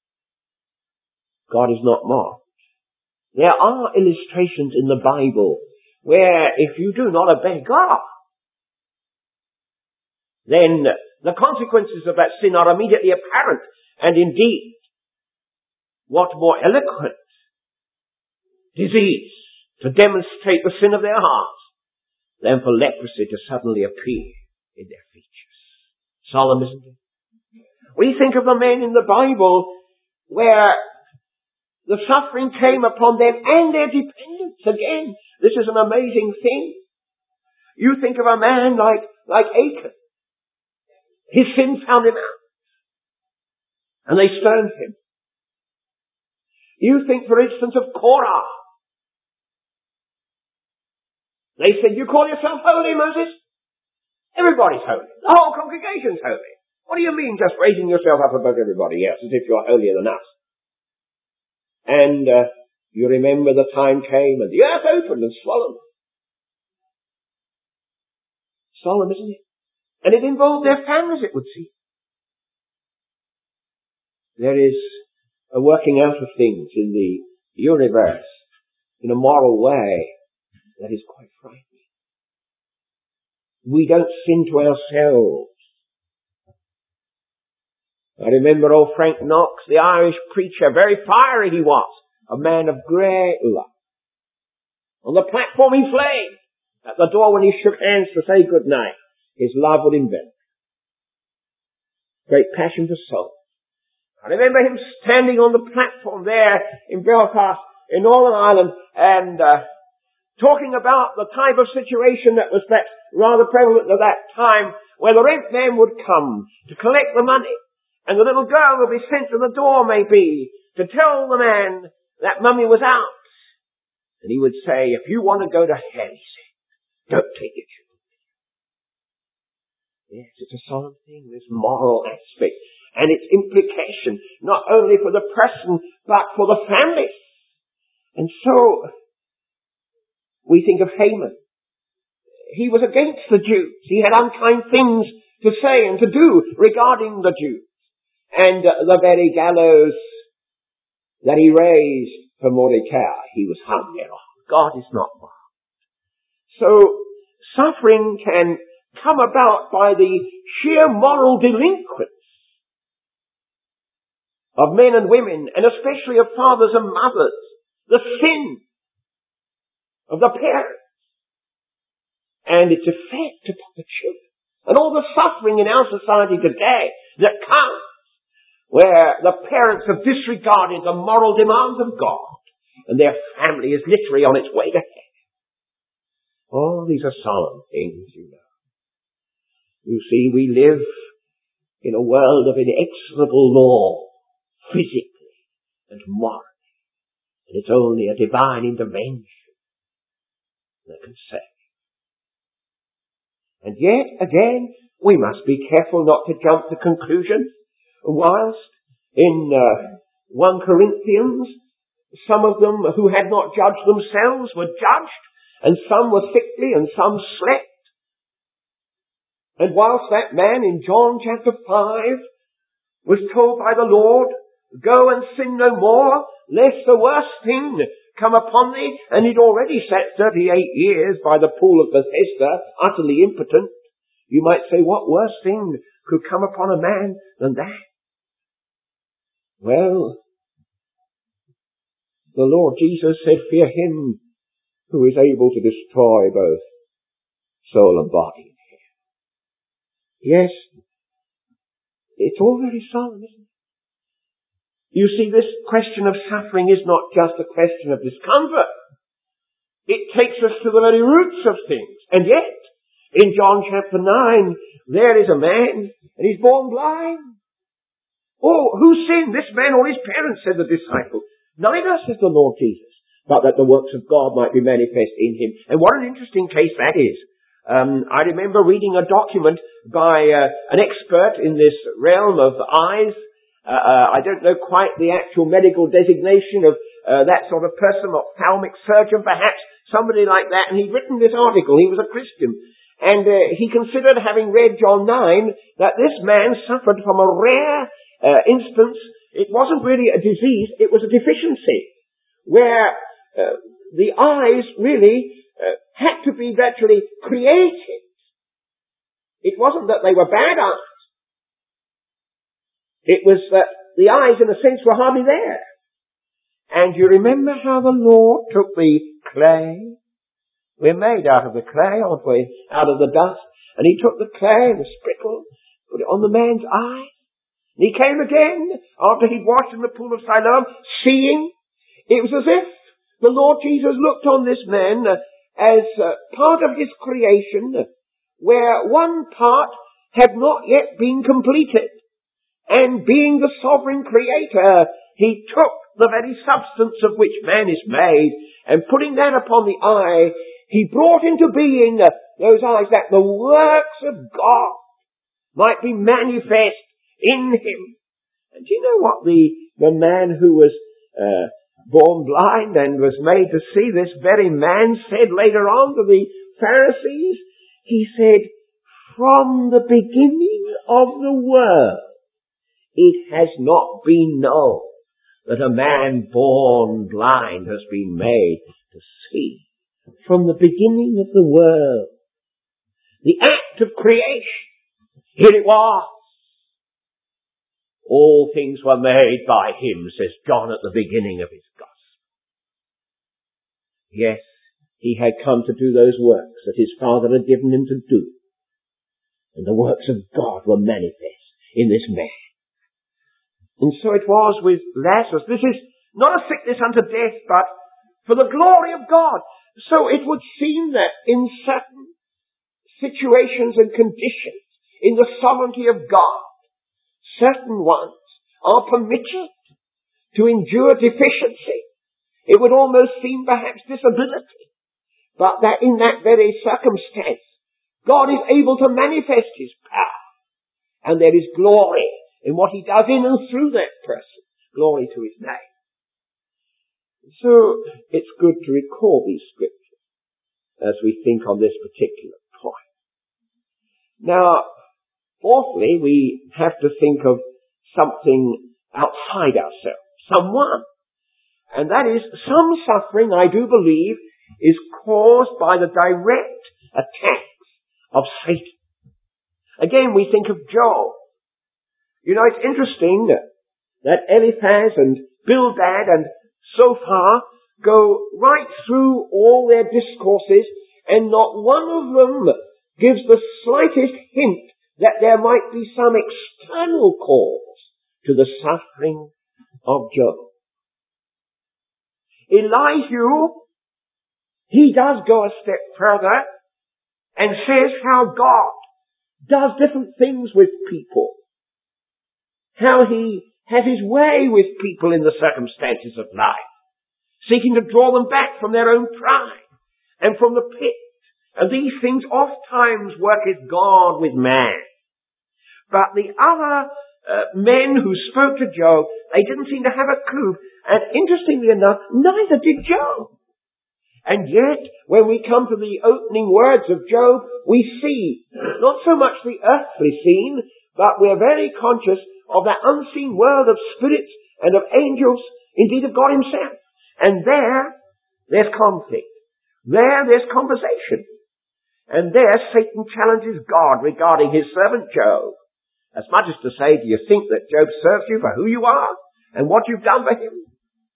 God is not mocked. There are illustrations in the Bible where if you do not obey God, then the consequences of that sin are immediately apparent. And indeed, what more eloquent disease to demonstrate the sin of their hearts than for leprosy to suddenly appear in their features. Solemn, isn't it? We think of the men in the Bible where the suffering came upon them and their dependents. Again, this is an amazing thing. You think of a man like, like Achan. His sin found him out. And they stoned him. You think, for instance, of Korah. They said, you call yourself holy, Moses? Everybody's holy. The whole congregation's holy. What do you mean just raising yourself up above everybody else as if you're holier than us? And uh, you remember the time came and the earth opened and swallowed them. Solemn, isn't it? And it involved their families, it would seem. There is a working out of things in the universe in a moral way that is quite frightening. We don't sin to ourselves. I remember old Frank Knox, the Irish preacher, very fiery he was, a man of great love. On the platform he flamed. At the door when he shook hands to say good night, his love would envelop. Great passion for soul. I remember him standing on the platform there in Belfast, in Northern Ireland, and uh, talking about the type of situation that was perhaps rather prevalent at that time, where the rent man would come to collect the money, and the little girl would be sent to the door, maybe, to tell the man that mummy was out. And he would say, if you want to go to hell, he said, don't take your children. Yes, it's a solemn thing, this moral aspect, and its implication, not only for the person, but for the family. And so, we think of Haman. He was against the Jews. He had unkind things to say and to do regarding the Jews. And uh, the very gallows that he raised for Mordecai, he was hung thereon. God is not mocked. So, suffering can come about by the sheer moral delinquence of men and women, and especially of fathers and mothers. The sin of the parents and its effect upon the children. And all the suffering in our society today that comes where the parents have disregarded the moral demands of God and their family is literally on its way to hell. Oh, these are solemn things, you know. You see, we live in a world of inexorable law, physically and morally. And it's only a divine intervention that can save. And yet, again, we must be careful not to jump to conclusions. Whilst in uh, First Corinthians, some of them who had not judged themselves were judged, and some were sickly, and some slept. And whilst that man in John chapter five was told by the Lord, go and sin no more, lest the worst thing come upon thee, and he'd already sat thirty-eight years by the pool of Bethesda, utterly impotent, you might say, what worse thing could come upon a man than that? Well, the Lord Jesus said, fear him who is able to destroy both soul and body. Yes, it's all very solemn, isn't it? You see, this question of suffering is not just a question of discomfort. It takes us to the very roots of things. And yet, in John chapter nine, there is a man, and he's born blind. Oh, who sinned, this man or his parents, said the disciples. Neither, says the Lord Jesus, but that the works of God might be manifest in him. And what an interesting case that is. Um, I remember reading a document by uh, an expert in this realm of eyes. Uh, uh, I don't know quite the actual medical designation of uh, that sort of person, ophthalmic surgeon perhaps, somebody like that. And he'd written this article. He was a Christian. And uh, he considered, having read John nine, that this man suffered from a rare uh, instance. It wasn't really a disease, it was a deficiency, where uh, the eyes really uh, had to be virtually created. It wasn't that they were bad eyes. It was that the eyes, in a sense, were hardly there. And you remember how the Lord took the clay? We're made out of the clay, aren't we? Out of the dust. And he took the clay and the spittle, put it on the man's eye. And he came again, after he'd washed in the pool of Siloam, seeing. It was as if the Lord Jesus looked on this man uh, as uh, part of his creation, where one part had not yet been completed. And being the sovereign creator, he took the very substance of which man is made, and putting that upon the eye, he brought into being uh, those eyes, that the works of God might be manifest in him. And do you know what the, the man who was uh, born blind and was made to see, this very man said later on to the Pharisees? He said, from the beginning of the world, it has not been known that a man born blind has been made to see. From the beginning of the world, the act of creation, here it was. All things were made by him, says John at the beginning of his gospel. Yes, he had come to do those works that his Father had given him to do. And the works of God were manifest in this man. And so it was with Lazarus. This is not a sickness unto death, but for the glory of God. So it would seem that in certain situations and conditions, in the sovereignty of God, certain ones are permitted to endure deficiency. It would almost seem perhaps disability. But that in that very circumstance, God is able to manifest his power. And there is glory in what he does in and through that person. Glory to his name. So it's good to recall these scriptures as we think on this particular point. Now, fourthly, we have to think of something outside ourselves, someone. And that is, some suffering, I do believe, is caused by the direct attacks of Satan. Again, we think of Job. You know, it's interesting that Eliphaz and Bildad and Zophar go right through all their discourses, and not one of them gives the slightest hint that there might be some external cause to the suffering of Job. Elihu, he does go a step further and says how God does different things with people. How he has his way with people in the circumstances of life, seeking to draw them back from their own pride and from the pit. And these things oft times worketh God with man. But the other uh, men who spoke to Job, they didn't seem to have a clue. And interestingly enough, neither did Job. And yet, when we come to the opening words of Job, we see not so much the earthly scene, but we're very conscious of that unseen world of spirits and of angels, indeed of God himself. And there, there's conflict. There, there's conversation. And there, Satan challenges God regarding his servant Job. As much as to say, do you think that Job serves you for who you are and what you've done for him?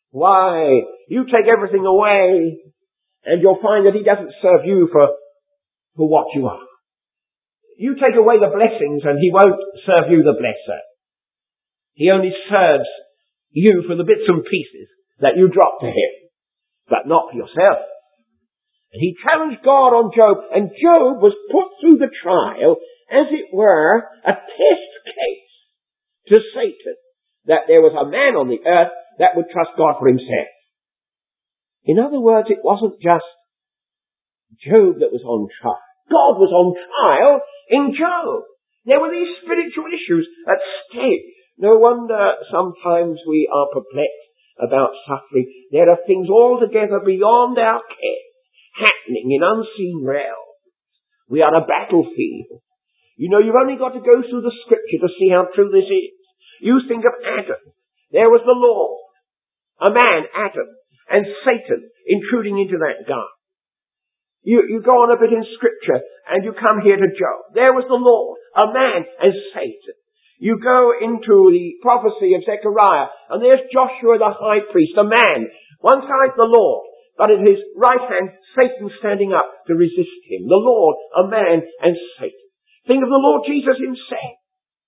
Why, you take everything away and you'll find that he doesn't serve you for, for what you are. You take away the blessings and he won't serve you the blesser. He only serves you for the bits and pieces that you drop to him, but not for yourself. And he challenged God on Job, and Job was put through the trial, as it were, a test case to Satan, that there was a man on the earth that would trust God for himself. In other words, it wasn't just Job that was on trial. God was on trial in Job. There were these spiritual issues at stake. No wonder sometimes we are perplexed about suffering. There are things altogether beyond our care happening in unseen realms. We are a battlefield. You know, you've only got to go through the scripture to see how true this is. You think of Adam. There was the Lord, a man, Adam, and Satan intruding into that garden. You, you go on a bit in scripture and you come here to Job. There was the Lord, a man, and Satan. You go into the prophecy of Zechariah and there's Joshua the high priest, a man, one side the Lord, but at his right hand, Satan standing up to resist him. The Lord, a man, and Satan. Think of the Lord Jesus himself.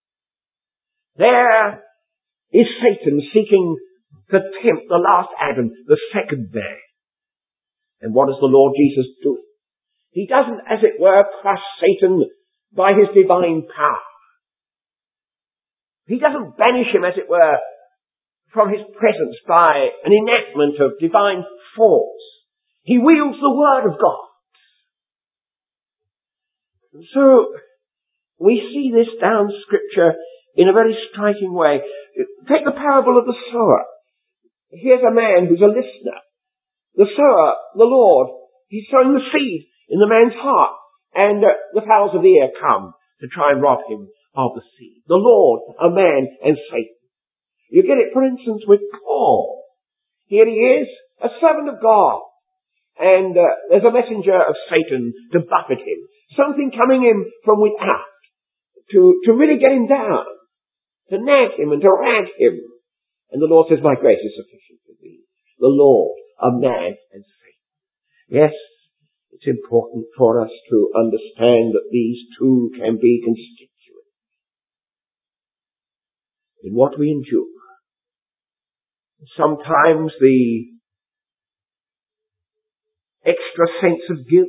There is Satan seeking to tempt the last Adam, the second man. And what does the Lord Jesus do? He doesn't, as it were, crush Satan by his divine power. He doesn't banish him, as it were, from his presence by an enactment of divine force. He wields the Word of God. And so, we see this down Scripture in a very striking way. Take the parable of the sower. Here's a man who's a listener. The sower, the Lord, he's sowing the seed in the man's heart. And uh, the fowls of the air come to try and rob him of the seed. The Lord, a man, and Satan. You get it, for instance, with Paul. Here he is, a servant of God. And uh, there's a messenger of Satan to buffet him. Something coming in from without to, to really get him down, to nag him and to rag him. And the Lord says, my grace is sufficient for thee. The Lord, a man, and Satan. Yes, it's important for us to understand that these two can be constituent in what we endure. Sometimes the extra sense of guilt.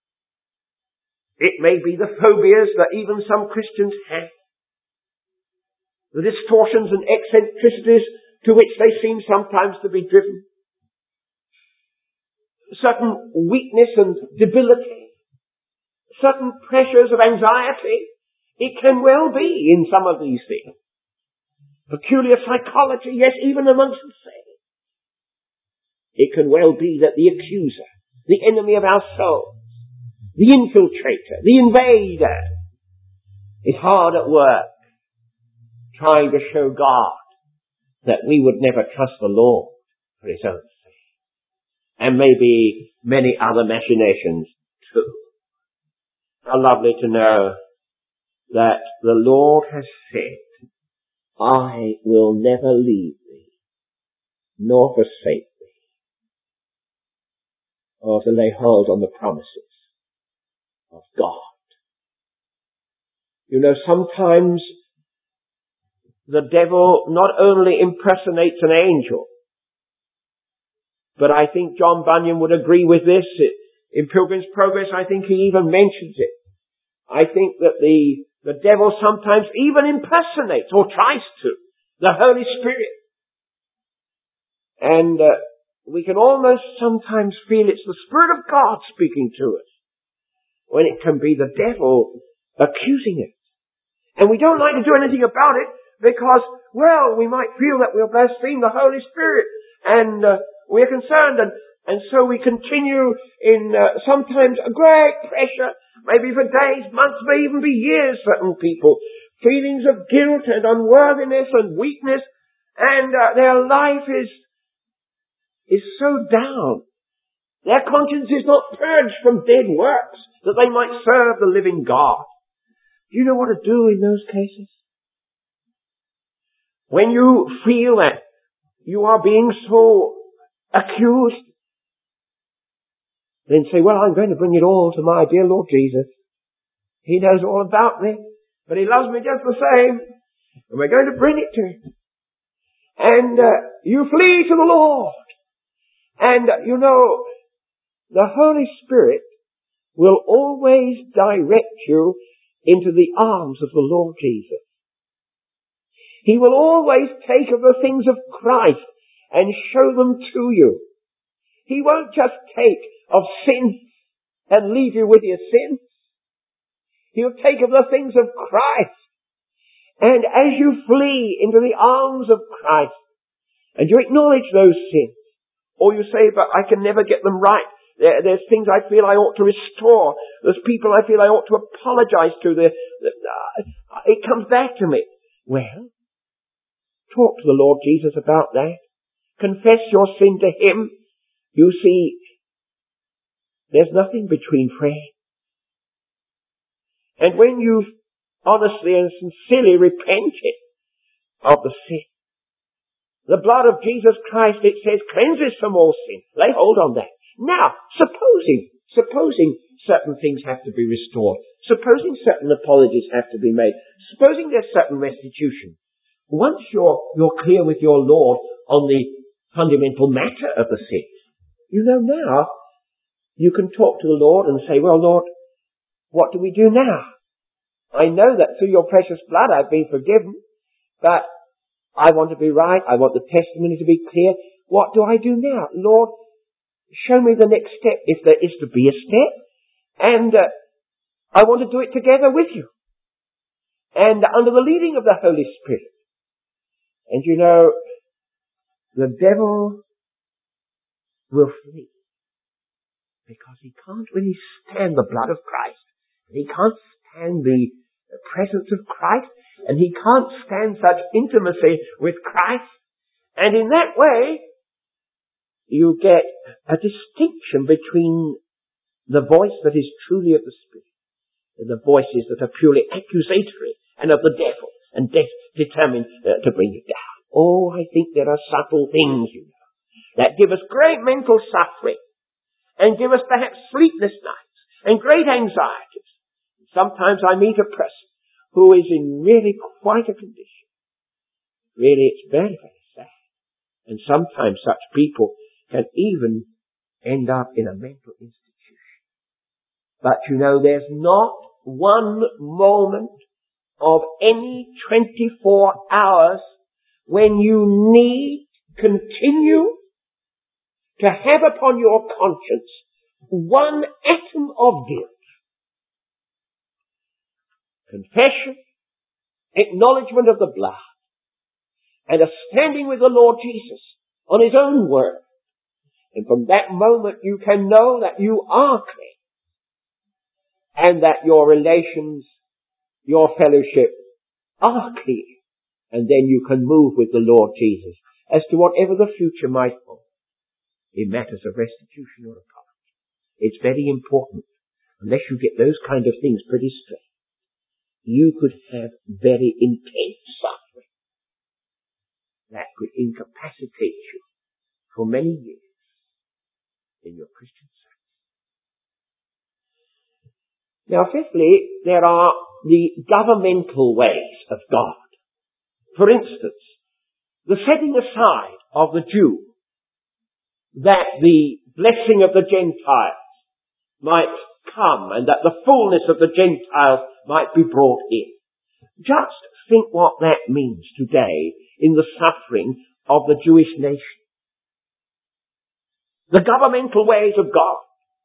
It may be the phobias that even some Christians have. The distortions and eccentricities to which they seem sometimes to be driven. Certain weakness and debility. Certain pressures of anxiety. It can well be in some of these things. Peculiar psychology, yes, even amongst the saints. It can well be that the accuser, the enemy of our souls, the infiltrator, the invader, is hard at work trying to show God that we would never trust the Lord for his own sake. And maybe many other machinations too. How lovely to know that the Lord has said, I will never leave thee, nor forsake thee. Or to lay hold on the promises of God. You know, sometimes the devil not only impersonates an angel, but I think John Bunyan would agree with this. In Pilgrim's Progress, I think he even mentions it. I think that the, the devil sometimes even impersonates, or tries to, the Holy Spirit. And uh, we can almost sometimes feel it's the Spirit of God speaking to us, when it can be the devil accusing us. And we don't like to do anything about it, because, well, we might feel that we'll blaspheme the Holy Spirit, and uh, we're concerned, and, and so we continue in uh, sometimes a great pressure, maybe for days, months, may even be years, certain people, feelings of guilt and unworthiness and weakness, and uh, their life is, is so down. Their conscience is not purged from dead works, that they might serve the living God. Do you know what to do in those cases? When you feel that you are being so accused, then say, well, I'm going to bring it all to my dear Lord Jesus. He knows all about me, but He loves me just the same. And we're going to bring it to Him. And uh, you flee to the Lord. And, uh, you know, the Holy Spirit will always direct you into the arms of the Lord Jesus. He will always take of the things of Christ and show them to you. He won't just take of sin and leave you with your sins. He'll take of the things of Christ. And as you flee into the arms of Christ and you acknowledge those sins, or you say, but I can never get them right. There, there's things I feel I ought to restore. There's people I feel I ought to apologize to. The, the, uh, it comes back to me. Well, talk to the Lord Jesus about that. Confess your sin to Him. You see, there's nothing between friends. And when you've honestly and sincerely repented of the sin, the blood of Jesus Christ, it says, cleanses from all sin. Lay hold on that. Now, supposing, supposing certain things have to be restored, supposing certain apologies have to be made, supposing there's certain restitution, once you're, you're clear with your Lord on the fundamental matter of the sin, you know now, you can talk to the Lord and say, well, Lord, what do we do now? I know that through your precious blood I've been forgiven, but I want to be right. I want the testimony to be clear. What do I do now? Lord, show me the next step, if there is to be a step. And uh, I want to do it together with you. And under the leading of the Holy Spirit. And you know, the devil will flee. Because he can't really stand the blood of Christ. He can't stand the presence of Christ. And he can't stand such intimacy with Christ. And in that way, you get a distinction between the voice that is truly of the Spirit and the voices that are purely accusatory and of the devil and de- determined uh, to bring you down. Oh, I think there are subtle things, you know, that give us great mental suffering and give us perhaps sleepless nights and great anxieties. Sometimes I meet a person who is in really quite a condition. Really, it's very, very sad. And sometimes such people can even end up in a mental institution. But you know, there's not one moment of any twenty-four hours when you need continue to have upon your conscience one atom of guilt. Confession, acknowledgement of the blood, and a standing with the Lord Jesus on His own word. And from that moment you can know that you are clean and that your relations, your fellowship are clear. And then you can move with the Lord Jesus as to whatever the future might hold in matters of restitution or apology. It's very important. Unless you get those kind of things pretty straight, you could have very intense suffering that could incapacitate you for many years in your Christian service. Now, fifthly, there are the governmental ways of God. For instance, the setting aside of the Jew, that the blessing of the Gentiles might come and that the fullness of the Gentiles might be brought in. Just think what that means today in the suffering of the Jewish nation. The governmental ways of God.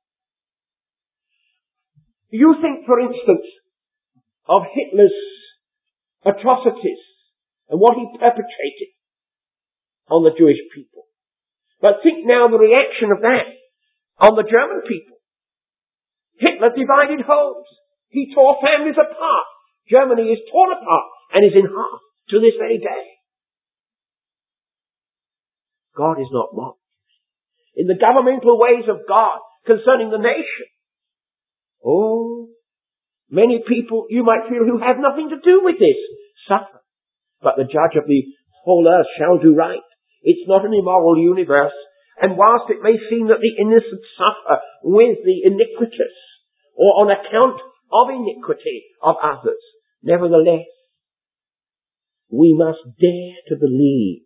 You think, for instance, of Hitler's atrocities and what he perpetrated on the Jewish people. But think now the reaction of that on the German people. Hitler divided homes. He tore families apart. Germany is torn apart and is in half to this very day. God is not mocked. In the governmental ways of God concerning the nation. Oh, many people you might feel who have nothing to do with this suffer. But the judge of the whole earth shall do right. It's not an immoral universe. And whilst it may seem that the innocent suffer with the iniquitous, or on account of iniquity of others, nevertheless, we must dare to believe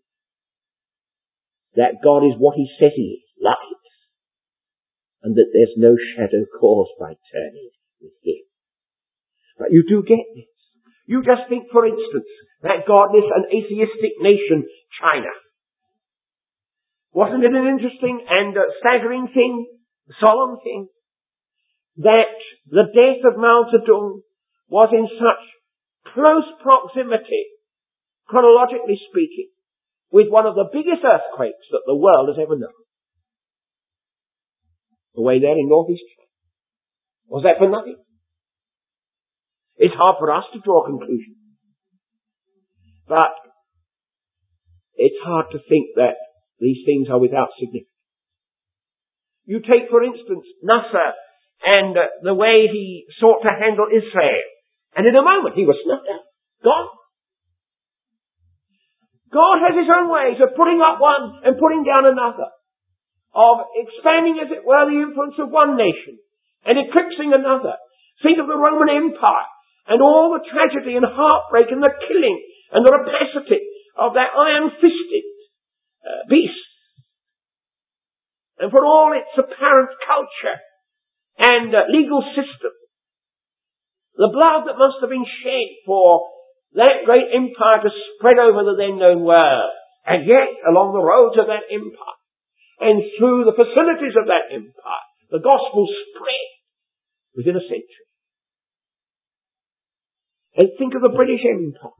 that God is what He says He is, light, and that there's no shadow caused by turning with Him. But you do get this. You just think, for instance, that godless and atheistic nation, China. Wasn't it an interesting and uh, staggering thing, solemn thing, that the death of Mao Zedong was in such close proximity, chronologically speaking, with one of the biggest earthquakes that the world has ever known. Away there in northeast China. Was that for nothing? It's hard for us to draw conclusions. But it's hard to think that these things are without significance. You take, for instance, Nasser and uh, the way he sought to handle Israel. And in a moment he was snuffed out. Gone. God has His own ways of putting up one and putting down another. Of expanding, as it were, the influence of one nation and eclipsing another. Think of the Roman Empire and all the tragedy and heartbreak and the killing and the rapacity of that iron-fisted uh, beast. And for all its apparent culture and uh, legal system, the blood that must have been shed for that great empire to spread over the then known world, and yet along the roads of that empire and through the facilities of that empire, the gospel spread within a century. And think of the British Empire.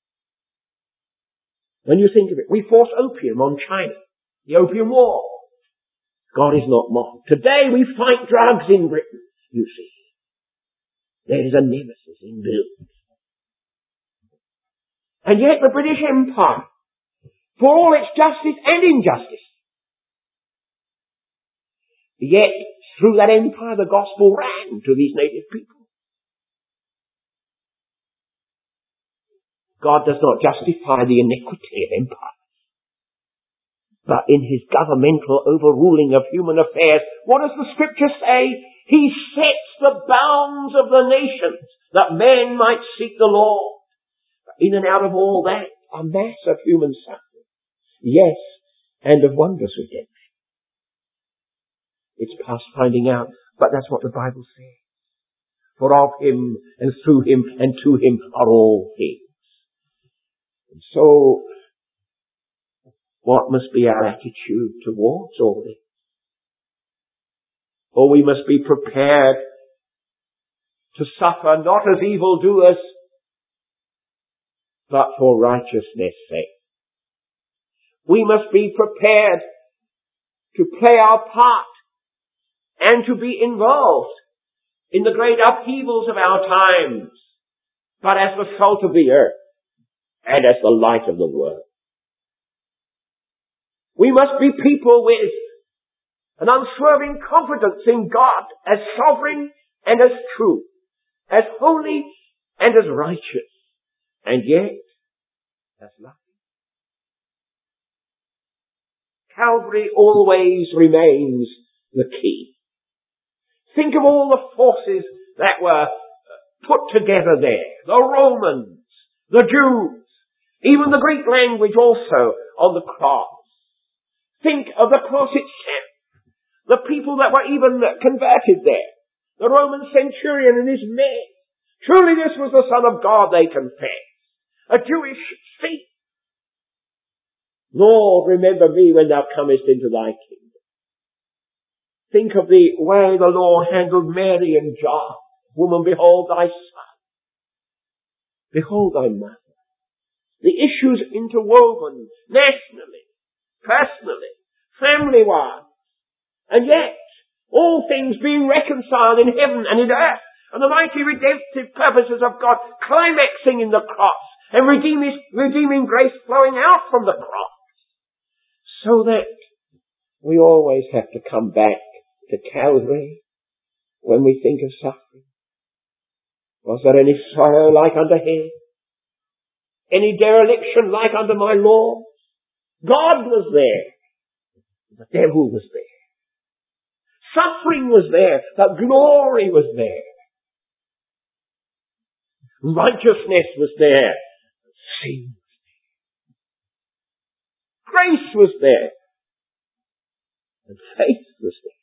When you think of it, we forced opium on China, the Opium War. God is not mocked. Today we fight drugs in Britain, you see. There is a nemesis inbuilt. And yet the British Empire, for all its justice and injustice, yet through that empire the gospel ran to these native people. God does not justify the iniquity of empires. But in His governmental overruling of human affairs, what does the Scripture say? He sets the bounds of the nations that men might seek the Lord. But in and out of all that, a mass of human suffering. Yes, and of wondrous redemption. It's past finding out, but that's what the Bible says. For of Him, and through Him, and to Him are all things. And so, what must be our attitude towards all this? For we must be prepared to suffer not as evildoers, but for righteousness' sake. We must be prepared to play our part and to be involved in the great upheavals of our times, but as the salt of the earth and as the light of the world. We must be people with an unswerving confidence in God as sovereign and as true, as holy and as righteous, and yet as loving. Calvary always remains the key. Think of all the forces that were put together there. The Romans, the Jews, even the Greek language also on the cross. Think of the cross itself. The people that were even converted there. The Roman centurion and his men. Truly this was the Son of God, they confessed. A Jewish thief. Lord, remember me when thou comest into thy kingdom. Think of the way the Lord handled Mary and John. Woman, behold thy son. Behold thy mother. The issues interwoven nationally, personally, family-wise. And yet, all things being reconciled in heaven and in earth, and the mighty redemptive purposes of God climaxing in the cross, and redeeming, redeeming grace flowing out from the cross. So that we always have to come back to Calvary when we think of suffering. Was there any sorrow like unto him? Any dereliction like unto my Lord? God was there. The devil was there. Suffering was there. The glory was there. Righteousness was there. Sin was there. Grace was there. And faith was there.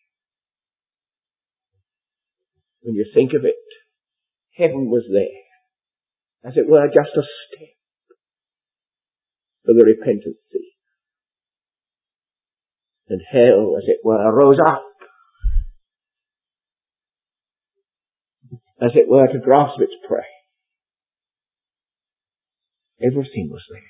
When you think of it, heaven was there. As it were, just a step for the repentant thief. And hell, as it were, rose up, as it were, to grasp its prey. Everything was there.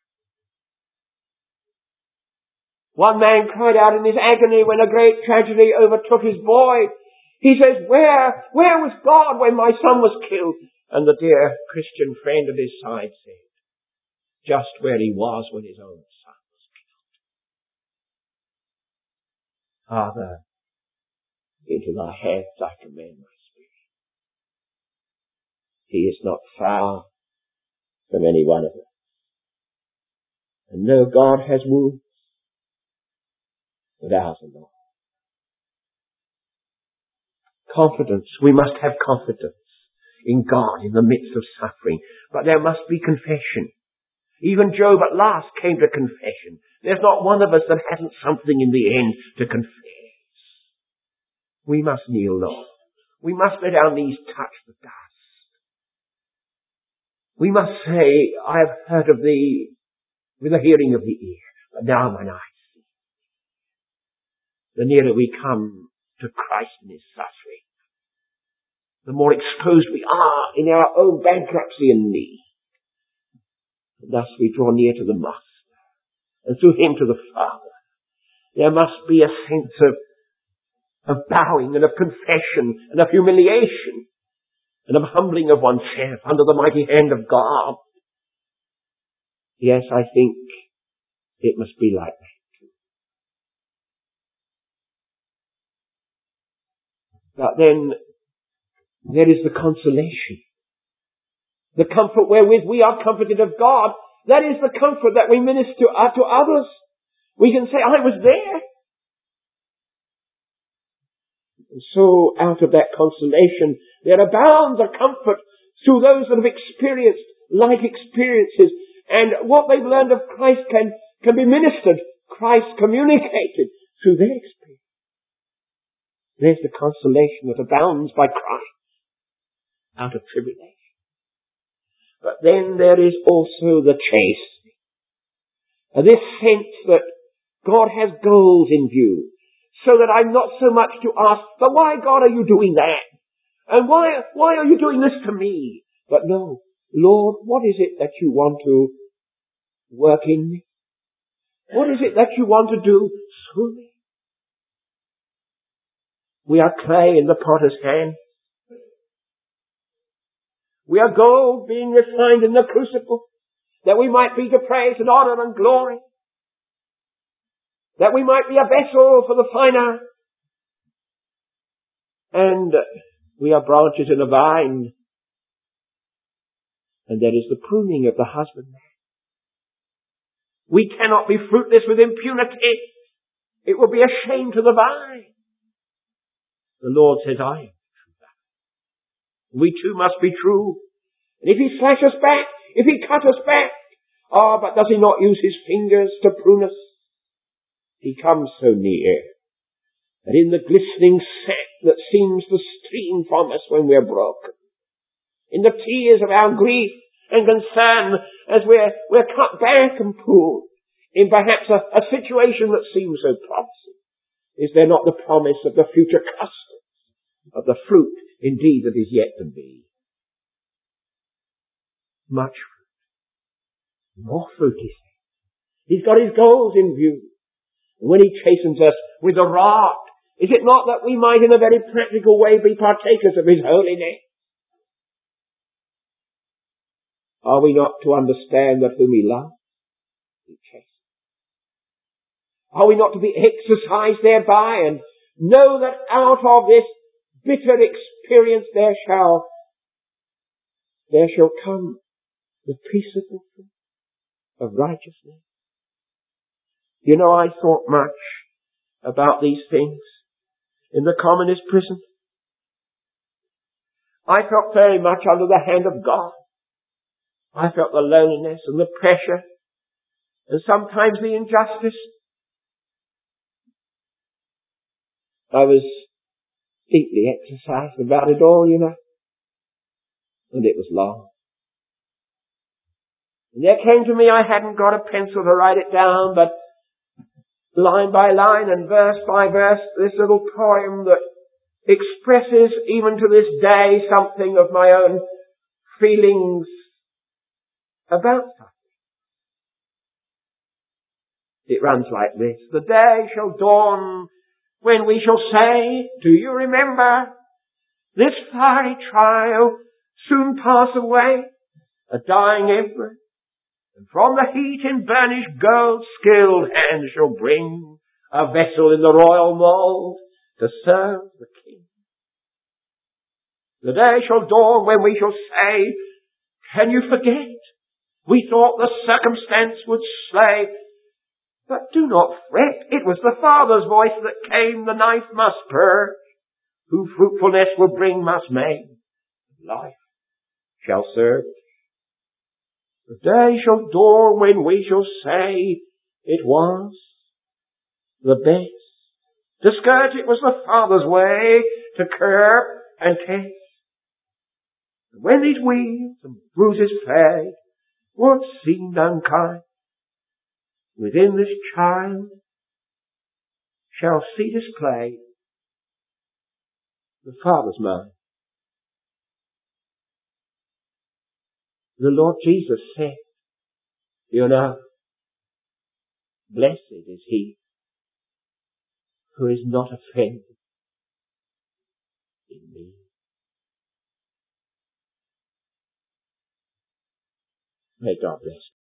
One man cried out in his agony when a great tragedy overtook his boy. He says, where, where was God when my son was killed? And the dear Christian friend at his side said, just where he was when his own son was killed. Father, into thy hands I commend my spirit. He is not far from any one of us. And no, God has wounds, but ours are not. Confidence. We must have confidence in God in the midst of suffering. But there must be confession. Even Job at last came to confession. There's not one of us that hasn't something in the end to confess. We must kneel low. We must let our knees touch the dust. We must say, I have heard of thee with the hearing of the ear, but now mine eyes see. The nearer we come to Christ in his suffering, the more exposed we are in our own bankruptcy and need. And thus we draw near to the Master, and through him to the Father. There must be a sense of, of bowing and of confession and of humiliation and of humbling of oneself under the mighty hand of God. Yes, I think it must be like that. But then there is the consolation. The comfort wherewith we are comforted of God. That is the comfort that we minister to, uh, to others. We can say, I was there. And so out of that consolation, there abounds a comfort through those that have experienced like experiences. And what they've learned of Christ can, can be ministered, Christ communicated through their experience. There's the consolation that abounds by Christ out of tribulation. But then there is also the chastening. And this sense that God has goals in view, so that I'm not so much to ask, but why, God, are you doing that? And why, why are you doing this to me? But no, Lord, what is it that you want to work in me? What is it that you want to do through me? We are clay in the potter's hand. We are gold being refined in the crucible, that we might be to praise and honor and glory, that we might be a vessel for the finer. And we are branches in a vine, and there is the pruning of the husbandman. We cannot be fruitless with impunity. It will be a shame to the vine. The Lord says, I am true. We too must be true. And if he slash us back, if he cut us back, ah, but does he not use his fingers to prune us? He comes so near, and in the glistening sap that seems to stream from us when we're broken, in the tears of our grief and concern as we're, we're cut back and pulled, in perhaps a, a situation that seems so promising, is there not the promise of the future custody, of the fruit indeed that is yet to be? Much fruit. More fruit, he says. He's got his goals in view. And when he chastens us with a rod, is it not that we might in a very practical way be partakers of his holiness? Are we not to understand that whom he loves, he chastens? Are we not to be exercised thereby and know that out of this bitter experience there shall, there shall come the peaceable fruit of righteousness? You know, I thought much about these things in the communist prison. I felt very much under the hand of God. I felt the loneliness and the pressure and sometimes the injustice. I was deeply exercised about it all, you know. And it was long. And there came to me, I hadn't got a pencil to write it down, but line by line and verse by verse, this little poem that expresses even to this day something of my own feelings about something. It runs like this. The day shall dawn when we shall say, do you remember? This fiery trial soon pass away, a dying emperor, and from the heat in burnished gold skilled hands shall bring a vessel in the royal mould to serve the king. The day shall dawn when we shall say, can you forget? We thought the circumstance would slay. But do not fret, it was the Father's voice that came, the knife must purge, who fruitfulness will bring must make, life shall serve. The day shall dawn when we shall say, it was the best. To scourge it was the Father's way, to curb and test. And when these wounds and bruises fade, what seemed unkind, within this child shall see displayed the Father's mind. The Lord Jesus said, you know, blessed is he who is not offended in me. May God bless you.